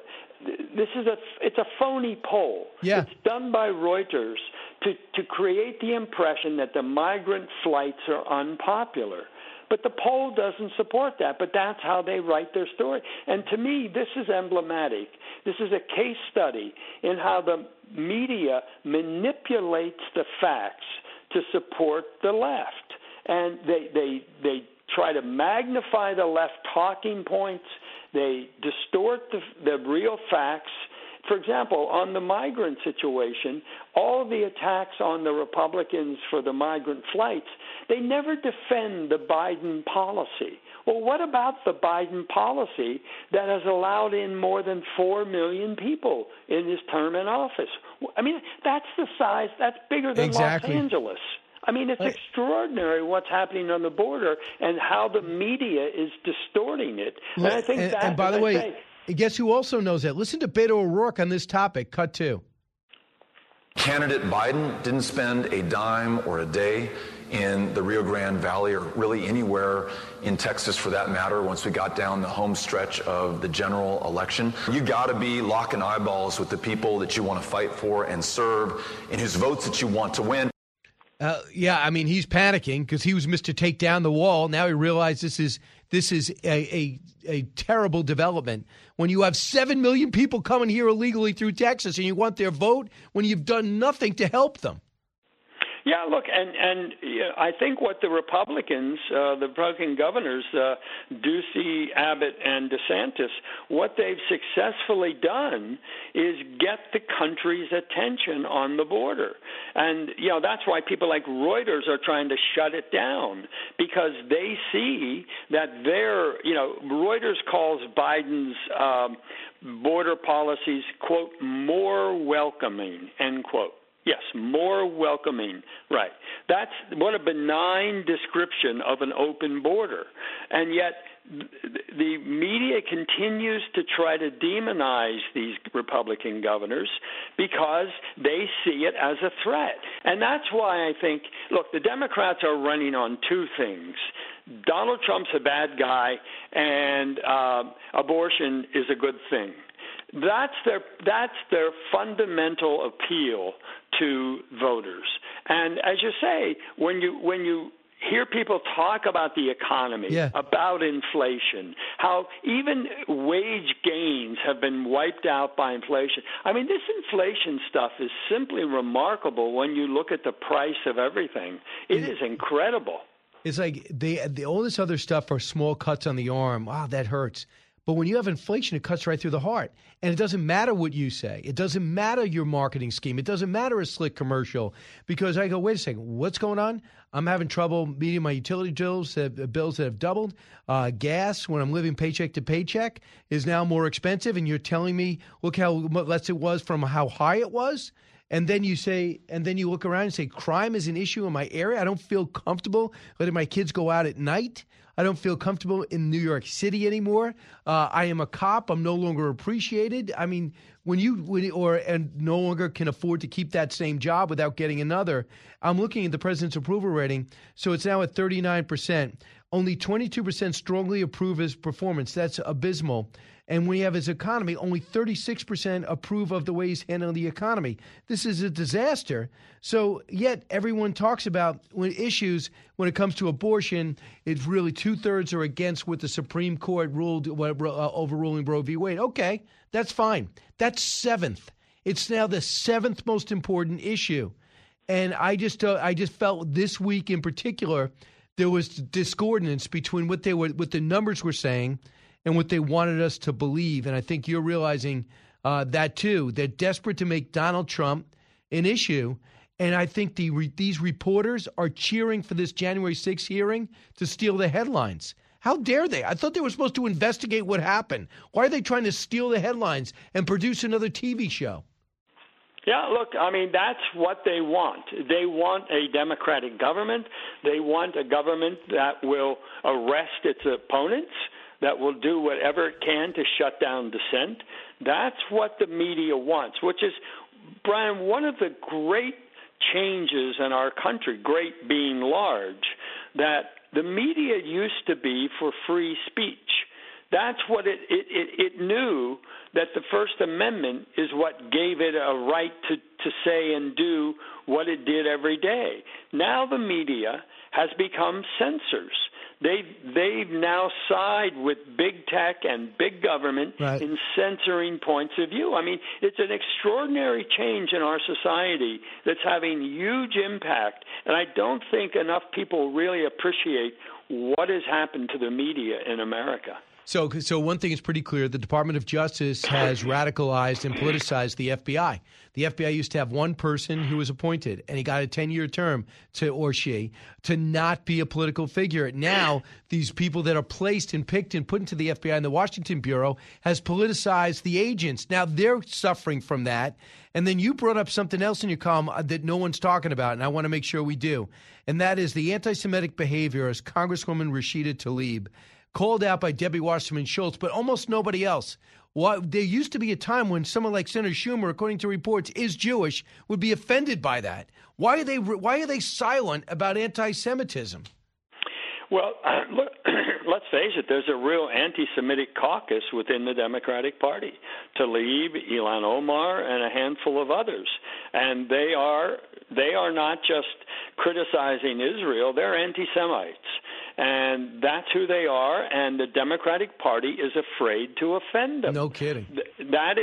it's a phony poll. Yeah. It's done by Reuters to create the impression that the migrant flights are unpopular. But the poll doesn't support that, but that's how they write their story. And to me, this is emblematic. This is a case study in how the media manipulates the facts to support the left. And they try to magnify the left talking points. They distort the real facts. For example, on the migrant situation, all the attacks on the Republicans for the migrant flights, they never defend the Biden policy. Well, what about the Biden policy that has allowed in more than 4 million people in his term in office? I mean, that's the size, that's bigger than Los Angeles. I mean, it's extraordinary what's happening on the border and how the media is distorting it. And I think that, and by the way, guess who also knows that? Listen to Beto O'Rourke on this topic. Cut 2. Candidate Biden didn't spend a dime or a day in the Rio Grande Valley, or really anywhere in Texas for that matter, once we got down the home stretch of the general election. You got to be locking eyeballs with the people that you want to fight for and serve, and whose votes that you want to win. Yeah, I mean, he's panicking because he was Mr. Take Down the Wall. Now he realizes this is a terrible development. When you have 7 million people coming here illegally through Texas and you want their vote when you've done nothing to help them. Yeah, look, and I think what the Republicans, the Republican governors, Ducey, Abbott, and DeSantis, what they've successfully done is get the country's attention on the border. And, that's why people like Reuters are trying to shut it down, because they see that Reuters calls Biden's border policies, quote, more welcoming, end quote. Yes, more welcoming. Right. That's what a benign description of an open border. And yet the media continues to try to demonize these Republican governors because they see it as a threat. And that's why I think, look, the Democrats are running on two things. Donald Trump's a bad guy, and abortion is a good thing. That's their fundamental appeal to voters. And as you say, when you hear people talk about the economy, about inflation, how even wage gains have been wiped out by inflation. I mean, this inflation stuff is simply remarkable when you look at the price of everything. It is incredible. It's like all this other stuff are small cuts on the arm. Wow, that hurts. But when you have inflation, it cuts right through the heart. And it doesn't matter what you say. It doesn't matter your marketing scheme. It doesn't matter a slick commercial. Because I go, wait a second, what's going on? I'm having trouble meeting my utility bills that have doubled. Gas, when I'm living paycheck to paycheck, is now more expensive. And you're telling me, look how less it was from how high it was. And then you look around and say, crime is an issue in my area. I don't feel comfortable letting my kids go out at night. I don't feel comfortable in New York City anymore. I am a cop. I'm no longer appreciated. I mean, and no longer can afford to keep that same job without getting another. I'm looking at the president's approval rating. So it's now at 39%. Only 22% strongly approve his performance. That's abysmal. And when you have his economy, only 36% approve of the way he's handling the economy. This is a disaster. So yet everyone talks about issues when it comes to abortion. It's really 2/3 are against what the Supreme Court ruled, overruling Roe v. Wade. Okay, that's fine. That's 7th. It's now the 7th most important issue. And I just felt this week in particular there was discordance between what the numbers were saying and what they wanted us to believe. And I think you're realizing that too. They're desperate to make Donald Trump an issue. And I think these reporters are cheering for this January 6th hearing to steal the headlines. How dare they? I thought they were supposed to investigate what happened. Why are they trying to steal the headlines and produce another TV show? Yeah, look, I mean, that's what they want. They want a democratic government. They want a government that will arrest its opponents, that will do whatever it can to shut down dissent. That's what the media wants, which is, Brian, one of the great changes in our country, great being large, that the media used to be for free speech. That's what it knew, that the First Amendment is what gave it a right to say and do what it did every day. Now the media has become censors. They've now side with big tech and big government in censoring points of view. I mean, it's an extraordinary change in our society that's having huge impact, and I don't think enough people really appreciate what has happened to the media in America. So one thing is pretty clear. The Department of Justice has radicalized and politicized the FBI. The FBI used to have one person who was appointed, and he got a 10-year term to not be a political figure. Now, these people that are placed and picked and put into the FBI and the Washington Bureau has politicized the agents. Now, they're suffering from that. And then you brought up something else in your column that no one's talking about, and I want to make sure we do. And that is the anti-Semitic behavior, as Congresswoman Rashida Tlaib called out by Debbie Wasserman Schultz, but almost nobody else. There used to be a time when someone like Senator Schumer, according to reports, is Jewish, would be offended by that. Why are they silent about anti-Semitism? Well, look, let's face it, there's a real anti-Semitic caucus within the Democratic Party. Tlaib, Ilhan Omar, and a handful of others. And they are not just criticizing Israel, they're anti-Semites. And that's who they are, and the Democratic Party is afraid to offend them. No kidding. That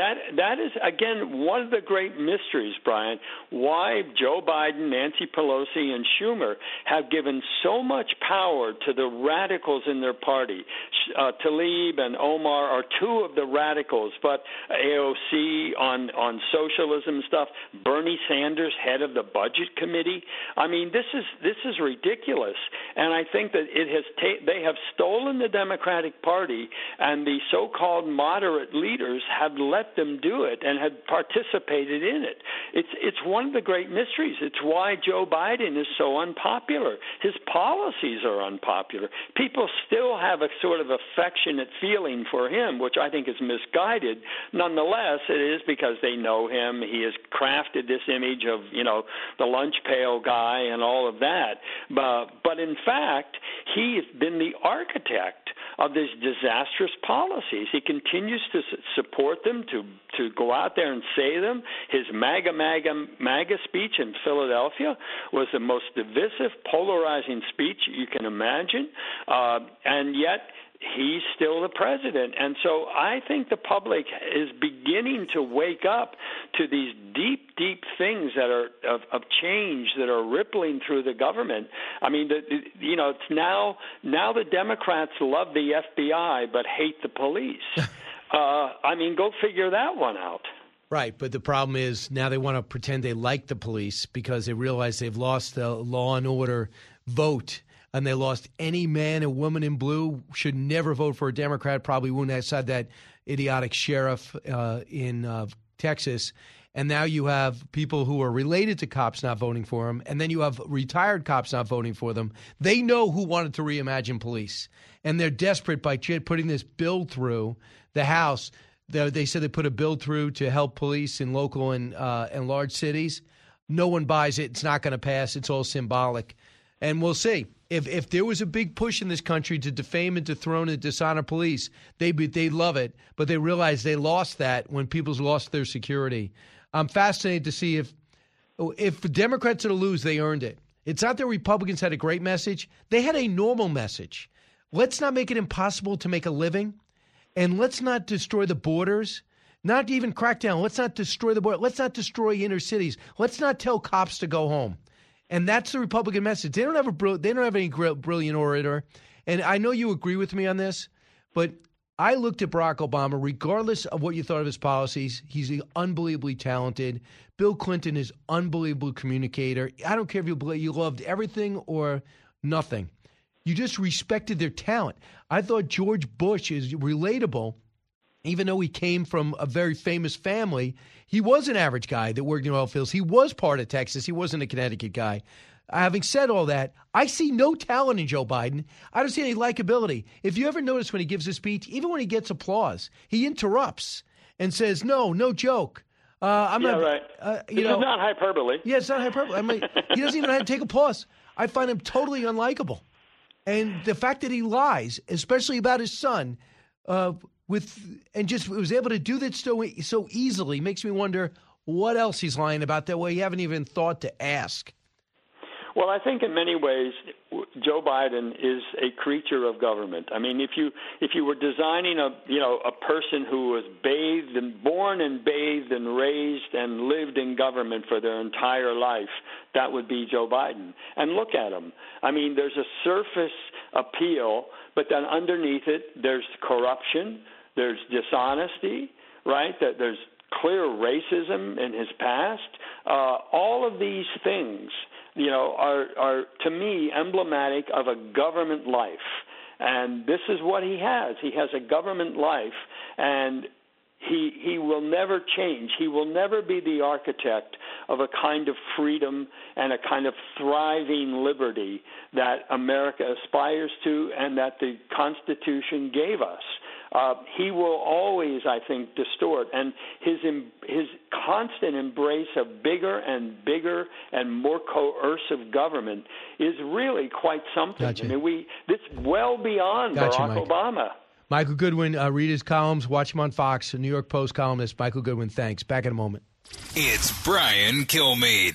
is again one of the great mysteries, Brian, why Joe Biden, Nancy Pelosi, and Schumer have given so much power to the radicals in their party. Tlaib and Omar are two of the radicals, but AOC on socialism stuff, Bernie Sanders, head of the Budget Committee. I mean, this is ridiculous, and I think that they have stolen the Democratic Party, and the so-called moderate leaders have let them do it and have participated in it. It's one of the great mysteries. It's why Joe Biden is so unpopular. His policies are unpopular. People still have a sort of affectionate feeling for him, which I think is misguided. Nonetheless, it is because they know him. He has crafted this image of, the lunch pail guy and all of that. But in fact, he has been the architect of these disastrous policies. He continues to support them, to go out there and say them. His MAGA speech in Philadelphia was the most divisive, polarizing speech you can imagine, and yet he's still the president. And so I think the public is beginning to wake up to these deep, deep things that are of change that are rippling through the government. I mean, it's now the Democrats love the FBI but hate the police. I mean, go figure that one out. Right, but the problem is now they want to pretend they like the police because they realize they've lost the law and order vote. And they lost. Any man and woman in blue should never vote for a Democrat, probably wouldn't outside that idiotic sheriff in Texas. And now you have people who are related to cops not voting for them. And then you have retired cops not voting for them. They know who wanted to reimagine police. And they're desperate by putting this bill through the House. They said they put a bill through to help police in local and large cities. No one buys it. It's not going to pass. It's all symbolic. And we'll see. If there was a big push in this country to defame and dethrone and dishonor police, they'd love it. But they realize they lost that when people lost their security. I'm fascinated to see if the Democrats are to lose, they earned it. It's not that Republicans had a great message. They had a normal message. Let's not make it impossible to make a living. And let's not destroy the borders. Not even crack down. Let's not destroy the border. Let's not destroy inner cities. Let's not tell cops to go home. And that's the Republican message. They don't have any brilliant orator. And I know you agree with me on this, but I looked at Barack Obama, regardless of what you thought of his policies. He's unbelievably talented. Bill Clinton is unbelievable communicator. I don't care if you loved everything or nothing. You just respected their talent. I thought George Bush is relatable, even though he came from a very famous family, he was an average guy that worked in oil fields. He was part of Texas. He wasn't a Connecticut guy. Having said all that, I see no talent in Joe Biden. I don't see any likability. If you ever notice when he gives a speech, even when he gets applause, he interrupts and says, no joke. I'm not, right. This is not hyperbole. Yeah, it's not hyperbole. He doesn't even know how to take a pause. I find him totally unlikable. And the fact that he lies, especially about his son, just was able to do that so easily, makes me wonder what else he's lying about that way you haven't even thought to ask. Well, I think in many ways, Joe Biden is a creature of government. I mean, if you were designing a person who was born and bathed and raised and lived in government for their entire life, that would be Joe Biden. And look at him. I mean, there's a surface appeal, but then underneath it, there's corruption, there's dishonesty, right? There's clear racism in his past. All of these things, are to me emblematic of a government life. And this is what he has. He has a government life, and he will never change. He will never be the architect of a kind of freedom and a kind of thriving liberty that America aspires to and that the Constitution gave us. He will always, I think, distort. And his constant embrace of bigger and more coercive government is really quite something. Gotcha. I mean, it's well beyond Barack Obama. Michael Goodwin, read his columns, watch him on Fox, New York Post columnist Michael Goodwin. Thanks. Back in a moment. It's Brian Kilmeade.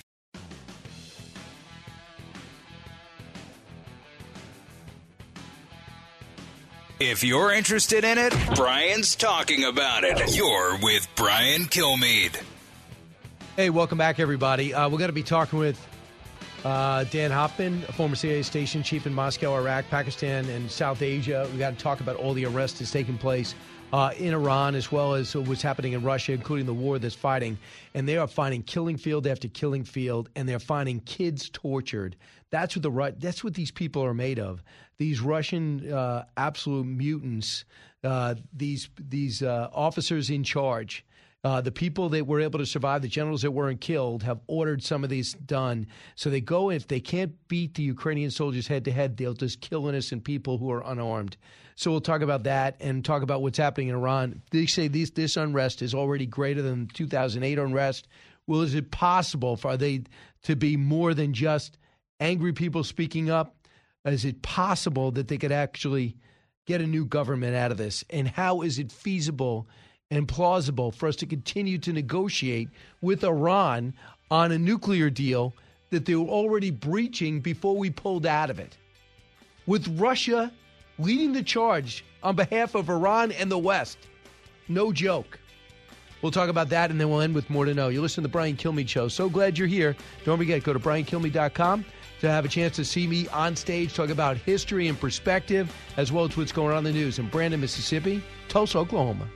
If you're interested in it, Brian's talking about it. You're with Brian Kilmeade. Hey, welcome back, everybody. We're going to be talking with Dan Hoffman, a former CIA station chief in Moscow, Iraq, Pakistan, and South Asia. We got to talk about all the arrests that's taking place in Iran, as well as what's happening in Russia, including the war that's fighting. And they are finding killing field after killing field, and they're finding kids tortured. That's what these people are made of. These Russian absolute mutants, these officers in charge, the people that were able to survive, the generals that weren't killed, have ordered some of these done. So they go, if they can't beat the Ukrainian soldiers head to head, they'll just kill innocent people who are unarmed. So we'll talk about that and talk about what's happening in Iran. They say this unrest is already greater than the 2008 unrest. Well, is it possible for they to be more than just angry people speaking up? Is it possible that they could actually get a new government out of this? And how is it feasible and plausible for us to continue to negotiate with Iran on a nuclear deal that they were already breaching before we pulled out of it? With Russia leading the charge on behalf of Iran and the West. No joke. We'll talk about that, and then we'll end with more to know. You listen to the Brian Kilmeade Show. So glad you're here. Don't forget, go to briankilmeade.com to have a chance to see me on stage, talk about history and perspective, as well as what's going on in the news in Brandon, Mississippi, Tulsa, Oklahoma.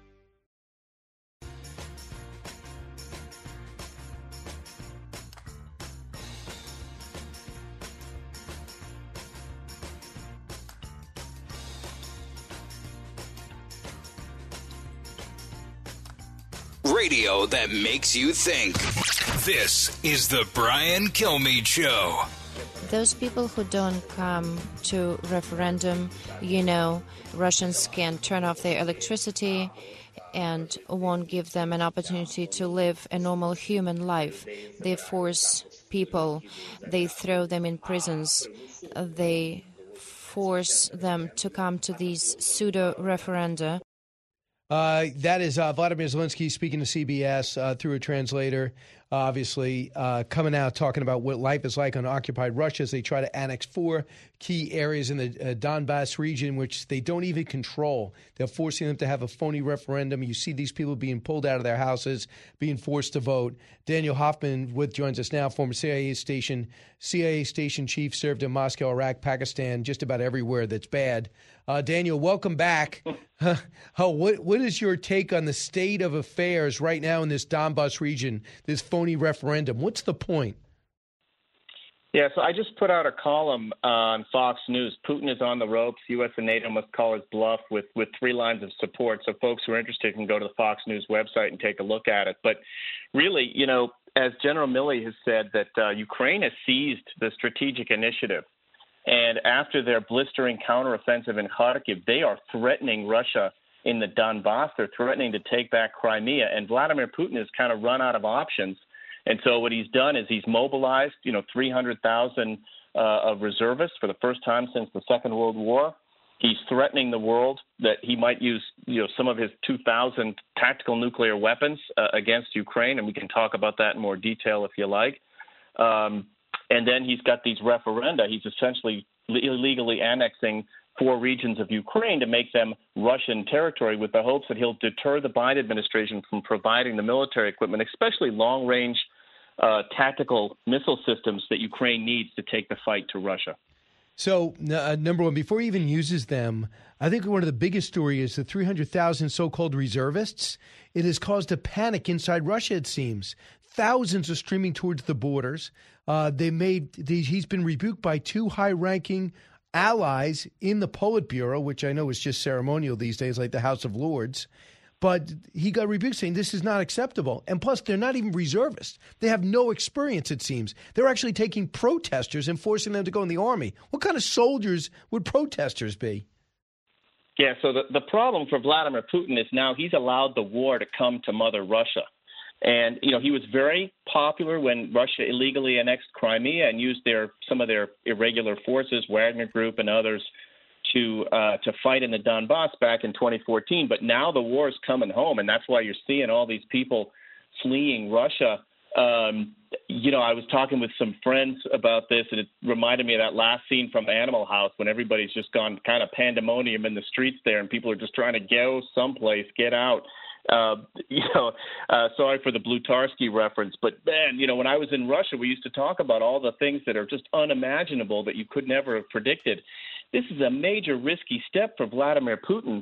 Radio that makes you think. This is the Brian Kilmeade Show. Those people who don't come to referendum, Russians can turn off their electricity and won't give them an opportunity to live a normal human life. They force people, they throw them in prisons, they force them to come to these pseudo-referenda. That is Vladimir Zelensky speaking to CBS through a translator, obviously coming out talking about what life is like on occupied Russia as they try to annex 4 key areas in the Donbass region, which they don't even control. They're forcing them to have a phony referendum. You see these people being pulled out of their houses, being forced to vote. Daniel Hoffman joins us now, former CIA station chief, served in Moscow, Iraq, Pakistan, just about everywhere that's bad. Daniel, welcome back. What is your take on the state of affairs right now in this Donbass region, this phony referendum? What's the point? Yeah, so I just put out a column on Fox News. Putin is on the ropes. U.S. and NATO must call his bluff with 3 lines of support. So folks who are interested can go to the Fox News website and take a look at it. But really, as General Milley has said, that Ukraine has seized the strategic initiative. And after their blistering counteroffensive in Kharkiv, they are threatening Russia in the Donbass. They're threatening to take back Crimea. And Vladimir Putin has kind of run out of options. And so what he's done is he's mobilized, 300,000 of reservists for the first time since the Second World War. He's threatening the world that he might use, some of his 2,000 tactical nuclear weapons against Ukraine, and we can talk about that in more detail if you like. And then he's got these referenda. He's essentially illegally annexing 4 regions of Ukraine to make them Russian territory with the hopes that he'll deter the Biden administration from providing the military equipment, especially long-range tactical missile systems that Ukraine needs to take the fight to Russia. So, number one, before he even uses them, I think one of the biggest stories is the 300,000 so-called reservists. It has caused a panic inside Russia, it seems. Thousands are streaming towards the borders. He's been rebuked by 2 high-ranking allies in the Politburo, which I know is just ceremonial these days, like the House of Lords. But he got rebuked saying this is not acceptable. And plus, they're not even reservists. They have no experience, it seems. They're actually taking protesters and forcing them to go in the army. What kind of soldiers would protesters be? Yeah, so the problem for Vladimir Putin is now he's allowed the war to come to Mother Russia. And, he was very popular when Russia illegally annexed Crimea and used some of their irregular forces, Wagner Group and others, to fight in the Donbass back in 2014. But now the war is coming home, and that's why you're seeing all these people fleeing Russia. I was talking with some friends about this, and it reminded me of that last scene from Animal House when everybody's just gone kind of pandemonium in the streets there, and people are just trying to go someplace, get out. Sorry for the Blutarsky reference, but man, when I was in Russia, we used to talk about all the things that are just unimaginable that you could never have predicted. This is a major risky step for Vladimir Putin.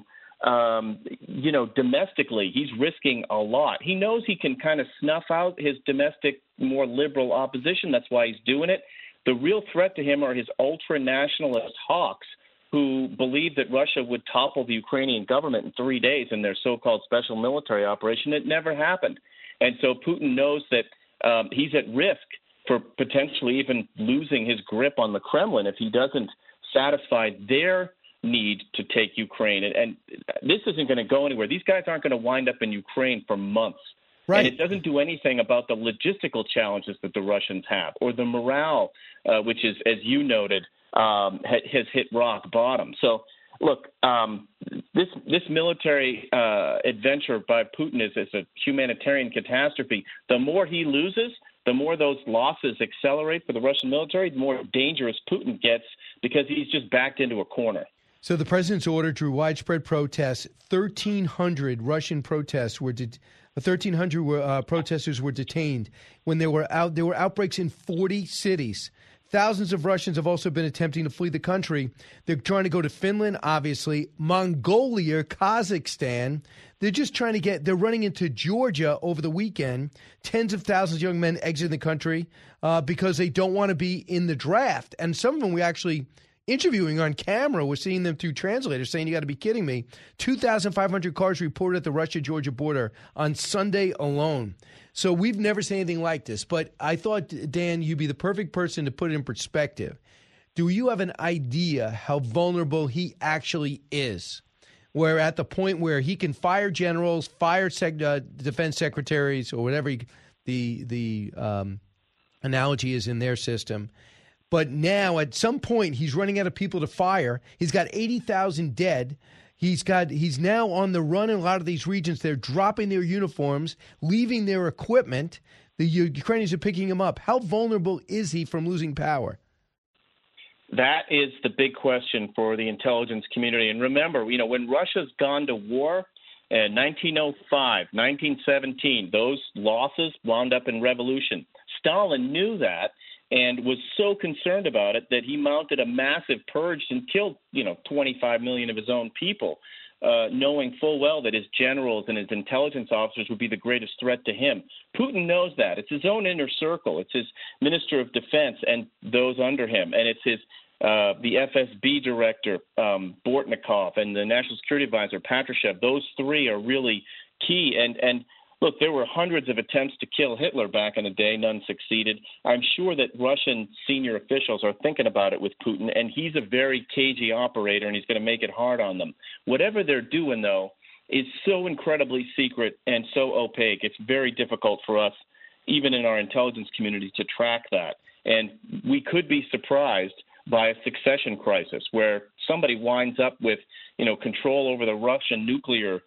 Domestically, he's risking a lot. He knows he can kind of snuff out his domestic, more liberal opposition. That's why he's doing it. The real threat to him are his ultra-nationalist hawks who believe that Russia would topple the Ukrainian government in 3 days in their so-called special military operation. It never happened. And so Putin knows that he's at risk for potentially even losing his grip on the Kremlin if he doesn't satisfy their need to take Ukraine. And this isn't going to go anywhere. These guys aren't going to wind up in Ukraine for months. Right. And it doesn't do anything about the logistical challenges that the Russians have or the morale, which is, as you noted, has hit rock bottom. So, look, this military adventure by Putin is a humanitarian catastrophe. The more he loses, the more those losses accelerate for the Russian military, the more dangerous Putin gets because he's just backed into a corner. So the president's order drew widespread protests. 1,300 Russian protests were 1,300 protesters were detained when there were outbreaks in 40 cities. Thousands of Russians have also been attempting to flee the country. They're trying to go to Finland, obviously, Mongolia, Kazakhstan. They're running into Georgia over the weekend. Tens of thousands of young men exiting the country because they don't want to be in the draft. And some of them we actually interviewing on camera. We're seeing them through translators saying, you got to be kidding me. 2,500 cars reported at the Russia-Georgia border on Sunday alone. So we've never seen anything like this. But I thought, Dan, you'd be the perfect person to put it in perspective. Do you have an idea how vulnerable he actually is? We're at the point where he can fire generals, fire defense secretaries, or whatever the analogy is in their system. But now, at some point, he's running out of people to fire. He's got 80,000 dead. He's now on the run in a lot of these regions. They're dropping their uniforms, leaving their equipment. The Ukrainians are picking him up. How vulnerable is he from losing power? That is the big question for the intelligence community. And remember, when Russia's gone to war in 1905, 1917, those losses wound up in revolution. Stalin knew that and was so concerned about it that he mounted a massive purge and killed, 25 million of his own people. knowing full well that his generals and his intelligence officers would be the greatest threat to him. Putin knows that. It's his own inner circle. It's his Minister of Defense and those under him, and it's his the FSB director, Bortnikov, and the National Security Advisor, Patrushev. Those three are really key. And look, there were hundreds of attempts to kill Hitler back in the day. None succeeded. I'm sure that Russian senior officials are thinking about it with Putin, and he's a very cagey operator, and he's going to make it hard on them. Whatever they're doing, though, is so incredibly secret and so opaque. It's very difficult for us, even in our intelligence community, to track that. And we could be surprised by a succession crisis where somebody winds up with, control over the Russian nuclear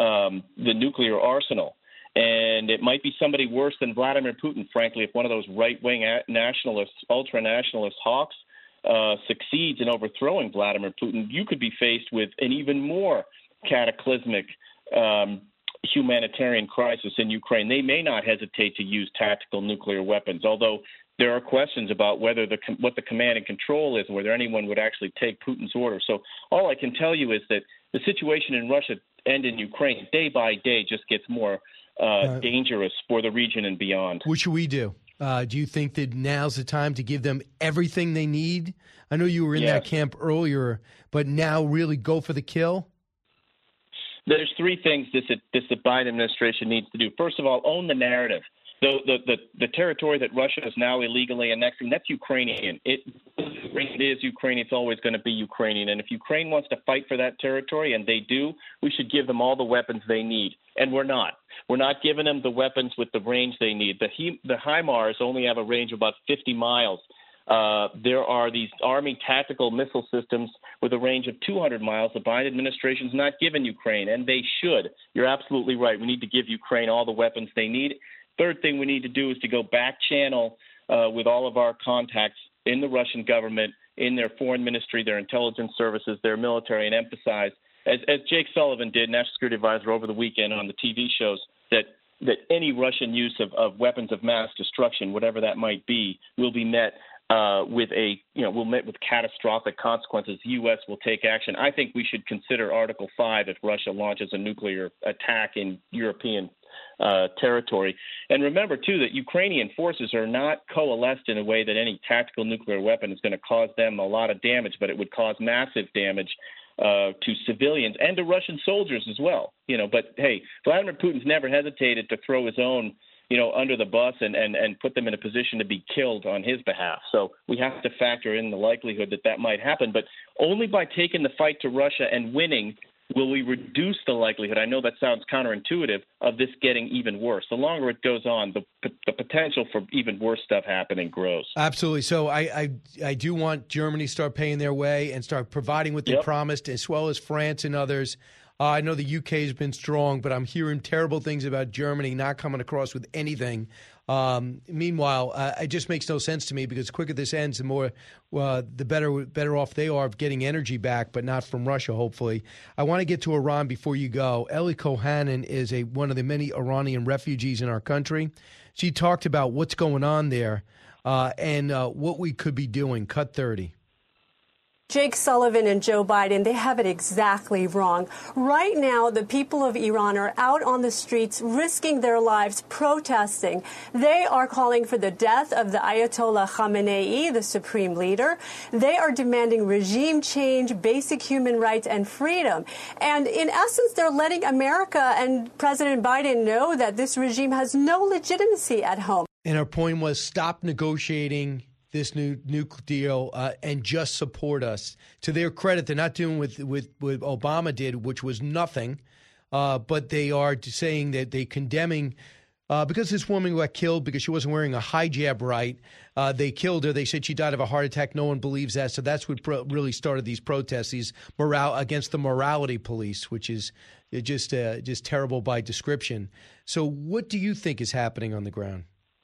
arsenal. And it might be somebody worse than Vladimir Putin, frankly, if one of those right-wing nationalists, ultra-nationalist hawks succeeds in overthrowing Vladimir Putin. You could be faced with an even more cataclysmic humanitarian crisis in Ukraine. They may not hesitate to use tactical nuclear weapons, although there are questions about whether what the command and control is and whether anyone would actually take Putin's order. So all I can tell you is that the situation in Russia and in Ukraine, day by day, just gets more dangerous for the region and beyond. What should we do? Do you think that now's the time to give them everything they need? I know you were in that camp earlier, but now really go for the kill? There's three things the Biden administration needs to do. First of all, own the narrative. The territory that Russia is now illegally annexing, that's Ukrainian. It is Ukrainian. It's always going to be Ukrainian. And if Ukraine wants to fight for that territory, and they do, we should give them all the weapons they need. And we're not. We're not giving them the weapons with the range they need. The HIMARS only have a range of about 50 miles. There are these Army tactical missile systems with a range of 200 miles. The Biden administration's not giving Ukraine, and they should. You're absolutely right. We need to give Ukraine all the weapons they need. Third thing we need to do is to go back channel with all of our contacts in the Russian government, in their foreign ministry, their intelligence services, their military, and emphasize, as Jake Sullivan did, National Security Advisor, over the weekend on the TV shows, that any Russian use of weapons of mass destruction, whatever that might be, will be met with catastrophic consequences. The U.S. will take action. I think we should consider Article 5 if Russia launches a nuclear attack in European territory. And remember, too, that Ukrainian forces are not coalesced in a way that any tactical nuclear weapon is going to cause them a lot of damage, but it would cause massive damage to civilians and to Russian soldiers as well. But hey, Vladimir Putin's never hesitated to throw his own under the bus and put them in a position to be killed on his behalf. So we have to factor in the likelihood that might happen. But only by taking the fight to Russia and winning will we reduce the likelihood, I know that sounds counterintuitive, of this getting even worse. The longer it goes on, the potential for even worse stuff happening grows. Absolutely. So I do want Germany to start paying their way and start providing what they promised, as well as France and others. I know the UK has been strong, but I'm hearing terrible things about Germany not coming across with anything. Meanwhile, it just makes no sense to me, because the quicker this ends, the more the better off they are of getting energy back, but not from Russia, hopefully. I want to get to Iran before you go. Eli Kohanen is one of the many Iranian refugees in our country. She talked about what's going on there and what we could be doing. Cut 30. Jake Sullivan and Joe Biden, they have it exactly wrong. Right now, the people of Iran are out on the streets risking their lives protesting. They are calling for the death of the Ayatollah Khamenei, the supreme leader. They are demanding regime change, basic human rights, and freedom. And in essence, they're letting America and President Biden know that this regime has no legitimacy at home. And her point was, stop negotiating this new nuke deal and just support us. To their credit, they're not doing what Obama did, which was nothing, but they are saying that they're condemning, because this woman got killed because she wasn't wearing a hijab right. They killed her. They said she died of a heart attack. No one believes that. So that's what really started these protests, these against the morality police, which is just terrible by description. So what do you think is happening on the ground?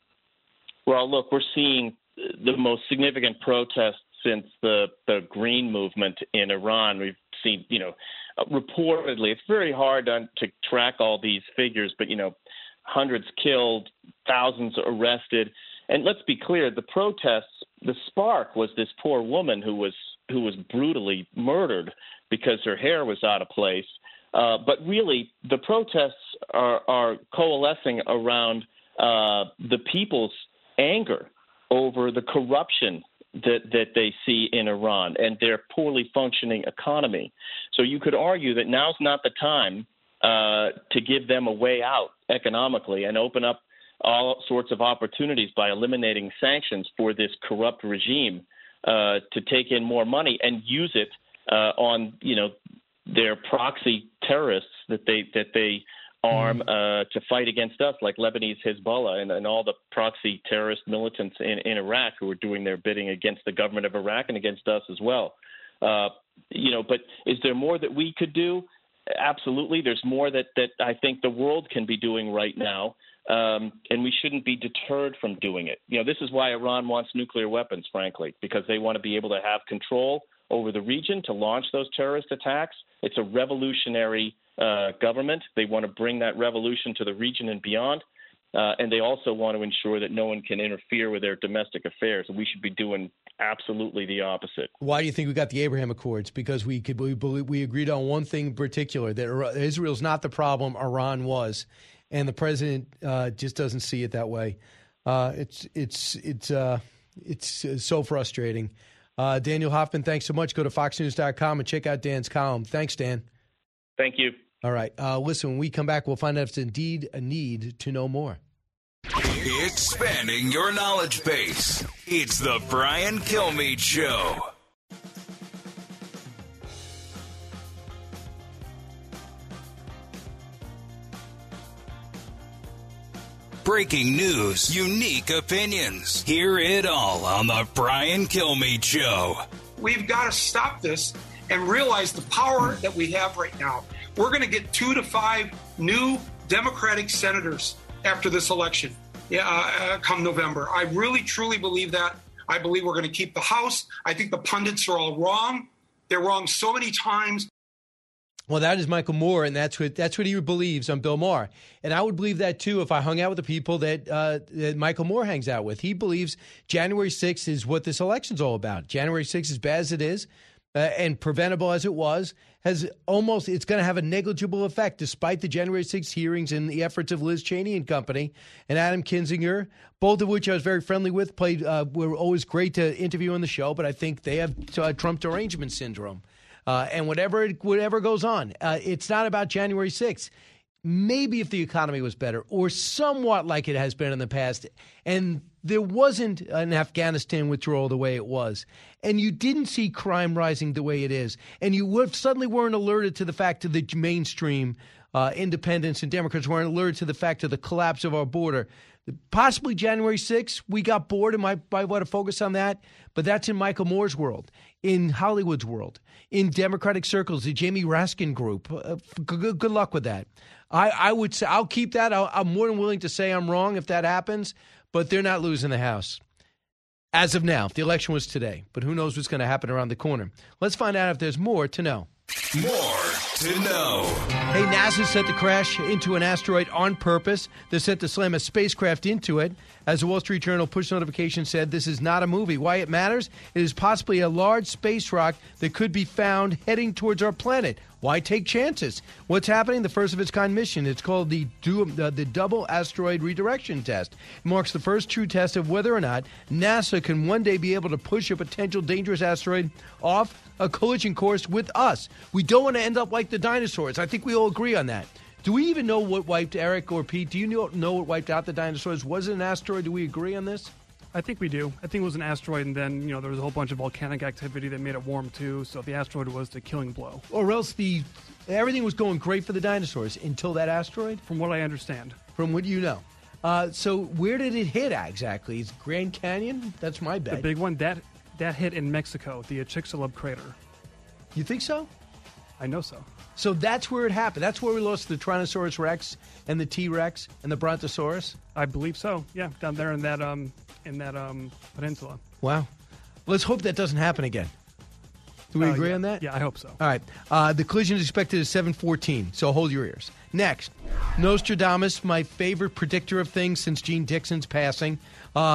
Well, look, we're seeing the most significant protests since the Green Movement in Iran. We've seen, reportedly, it's very hard to track all these figures, but, hundreds killed, thousands arrested. And let's be clear, the protests, the spark was this poor woman who was brutally murdered because her hair was out of place. But really, the protests are coalescing around the people's anger over the corruption that they see in Iran and their poorly functioning economy. So you could argue that now's not the time to give them a way out economically and open up all sorts of opportunities by eliminating sanctions for this corrupt regime to take in more money and use it on, their proxy terrorists that they arm to fight against us, like Lebanese Hezbollah and all the proxy terrorist militants in Iraq who are doing their bidding against the government of Iraq and against us as well. But is there more that we could do? Absolutely. There's more that I think the world can be doing right now, and we shouldn't be deterred from doing it. This is why Iran wants nuclear weapons, frankly, because they want to be able to have control over the region to launch those terrorist attacks. It's a revolutionary government. They want to bring that revolution to the region and beyond. And they also want to ensure that no one can interfere with their domestic affairs. And we should be doing absolutely the opposite. Why do you think we got the Abraham Accords? Because we agreed on one thing in particular, that Israel's not the problem, Iran was. And the president just doesn't see it that way. It's so frustrating. Daniel Hoffman, thanks so much. Go to foxnews.com and check out Dan's column. Thanks, Dan. Thank you. All right. Listen, when we come back, we'll find out if it's indeed a need to know more. Expanding your knowledge base. It's the Brian Kilmeade Show. Breaking news, unique opinions. Hear it all on the Brian Kilmeade Show. We've got to stop this and realize the power that we have right now. We're going to get 2 to 5 new Democratic senators after this election come November. I really, truly believe that. I believe we're going to keep the House. I think the pundits are all wrong. They're wrong so many times. Well, that is Michael Moore, and that's what he believes on Bill Maher. And I would believe that, too, if I hung out with the people that Michael Moore hangs out with. He believes January 6th is what this election's all about. January 6th, as bad as it is and preventable as it was, it's going to have a negligible effect, despite the January 6th hearings and the efforts of Liz Cheney and company and Adam Kinzinger, both of which I was very friendly with, were always great to interview on the show, but I think they have Trump derangement syndrome. And whatever goes on, it's not about January 6th. Maybe if the economy was better or somewhat like it has been in the past, and there wasn't an Afghanistan withdrawal the way it was, and you didn't see crime rising the way it is, and you suddenly weren't alerted to the fact of the mainstream independents and Democrats weren't alerted to the fact of the collapse of our border. Possibly January 6th, we got bored and might want to focus on that, but that's in Michael Moore's world, in Hollywood's world, in Democratic circles, the Jamie Raskin group. Good luck with that. I would say I'll keep that. I'm more than willing to say I'm wrong if that happens, but they're not losing the House. As of now, the election was today, but who knows what's going to happen around the corner. Let's find out if there's more to know. More to know. Hey, NASA set to crash into an asteroid on purpose. They're set to slam a spacecraft into it. As the Wall Street Journal push notification said, this is not a movie. Why it matters? It is possibly a large space rock that could be found heading towards our planet. Why take chances? What's happening? The first of its kind mission. It's called the Double Asteroid Redirection Test. It marks the first true test of whether or not NASA can one day be able to push a potential dangerous asteroid off a collision course with us. We don't want to end up like the dinosaurs. I think we all agree on that. Do we even know what wiped, Eric or Pete, do you know what wiped out the dinosaurs? Was it an asteroid? Do we agree on this? I think we do. I think it was an asteroid, and then, there was a whole bunch of volcanic activity that made it warm, too. So the asteroid was the killing blow. Or else everything was going great for the dinosaurs until that asteroid? From what I understand. From what you know. So where did it hit exactly? Is Grand Canyon? That's my bet. The big one, that hit in Mexico, the Chicxulub crater. You think so? I know so. So that's where it happened. That's where we lost the Tyrannosaurus Rex and the T-Rex and the Brontosaurus? I believe so, yeah, down there in that peninsula. Wow. Let's hope that doesn't happen again. Do we agree on that? Yeah, I hope so. All right. The collision is expected at 7:14, so hold your ears. Next, Nostradamus, my favorite predictor of things since Gene Dixon's passing.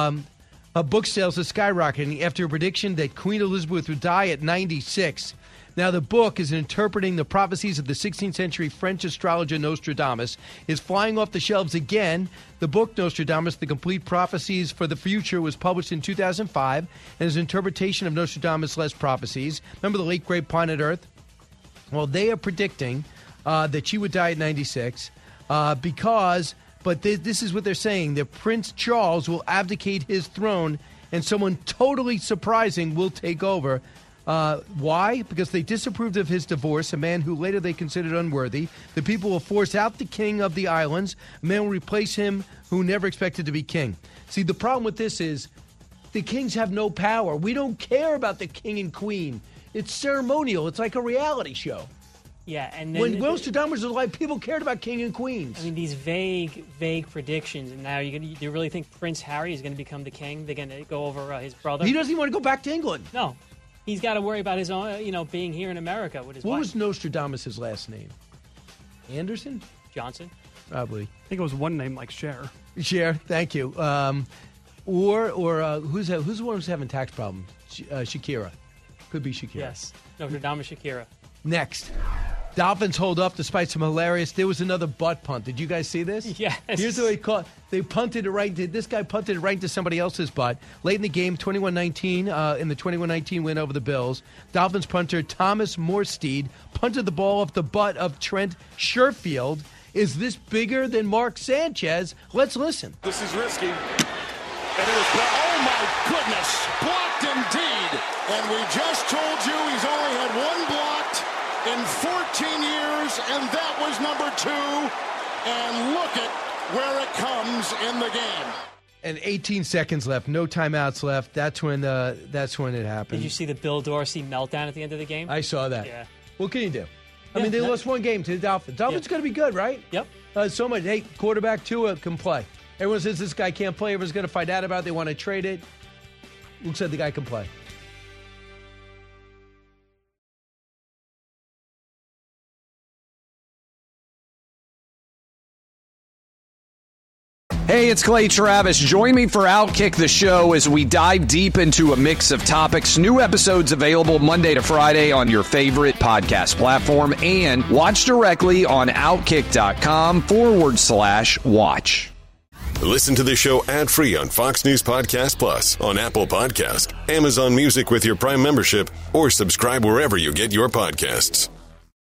Book sales are skyrocketing after a prediction that Queen Elizabeth would die at 96. Now, the book is interpreting the prophecies of the 16th century French astrologer Nostradamus. Is flying off the shelves again. The book, Nostradamus, The Complete Prophecies for the Future, was published in 2005 and is an interpretation of Nostradamus' prophecies. Remember the late, great Planet Earth? Well, they are predicting that she would die at 96 but this is what they're saying, that Prince Charles will abdicate his throne and someone totally surprising will take over. Why? Because they disapproved of his divorce, a man who later they considered unworthy. The people will force out the king of the islands. A man will replace him who never expected to be king. See, the problem with this is the kings have no power. We don't care about the king and queen. It's ceremonial. It's like a reality show. Yeah, and then when Nostradamus was alive, people cared about king and queens. I mean, these vague predictions, and now do you really think Prince Harry is going to become the king? They're going to go over his brother? He doesn't even want to go back to England. No, he's got to worry about his own, being here in America with his wife. What was Nostradamus' last name? Anderson? Johnson? Probably. I think it was one name like Cher. Cher, thank you. Or who's the one who's having tax problems? Shakira. Could be Shakira. Yes, Nostradamus Shakira. Next. Dolphins hold up despite some hilarious. There was another butt punt. Did you guys see this? Yes. Here's what they call it. They punted it right. This guy punted it right into somebody else's butt. Late in the game, 21-19, in the 21-19 win over the Bills, Dolphins punter Thomas Morstead punted the ball off the butt of Trent Sherfield. Is this bigger than Mark Sanchez? Let's listen. This is risky. And it was oh my goodness, blocked indeed. And we just told you he's only had one blocked in 14 years, and that was number 2. And look at where it comes in the game. And 18 seconds left, no timeouts left. That's when it happened. Did you see the Bill Dorsey meltdown at the end of the game? I saw that. Yeah. What can you do? I mean, they lost one game to the Dolphins. Dolphins going to be good, right? Yep. So much. Hey, quarterback Tua can play. Everyone says this guy can't play. Everyone's going to find out about it. They want to trade it. Looks like the guy can play. Hey, it's Clay Travis. Join me for Outkick the Show as we dive deep into a mix of topics. New episodes available Monday to Friday on your favorite podcast platform and watch directly on Outkick.com/watch. Listen to the show ad-free on Fox News Podcast Plus, on Apple Podcast, Amazon Music with your Prime membership, or subscribe wherever you get your podcasts.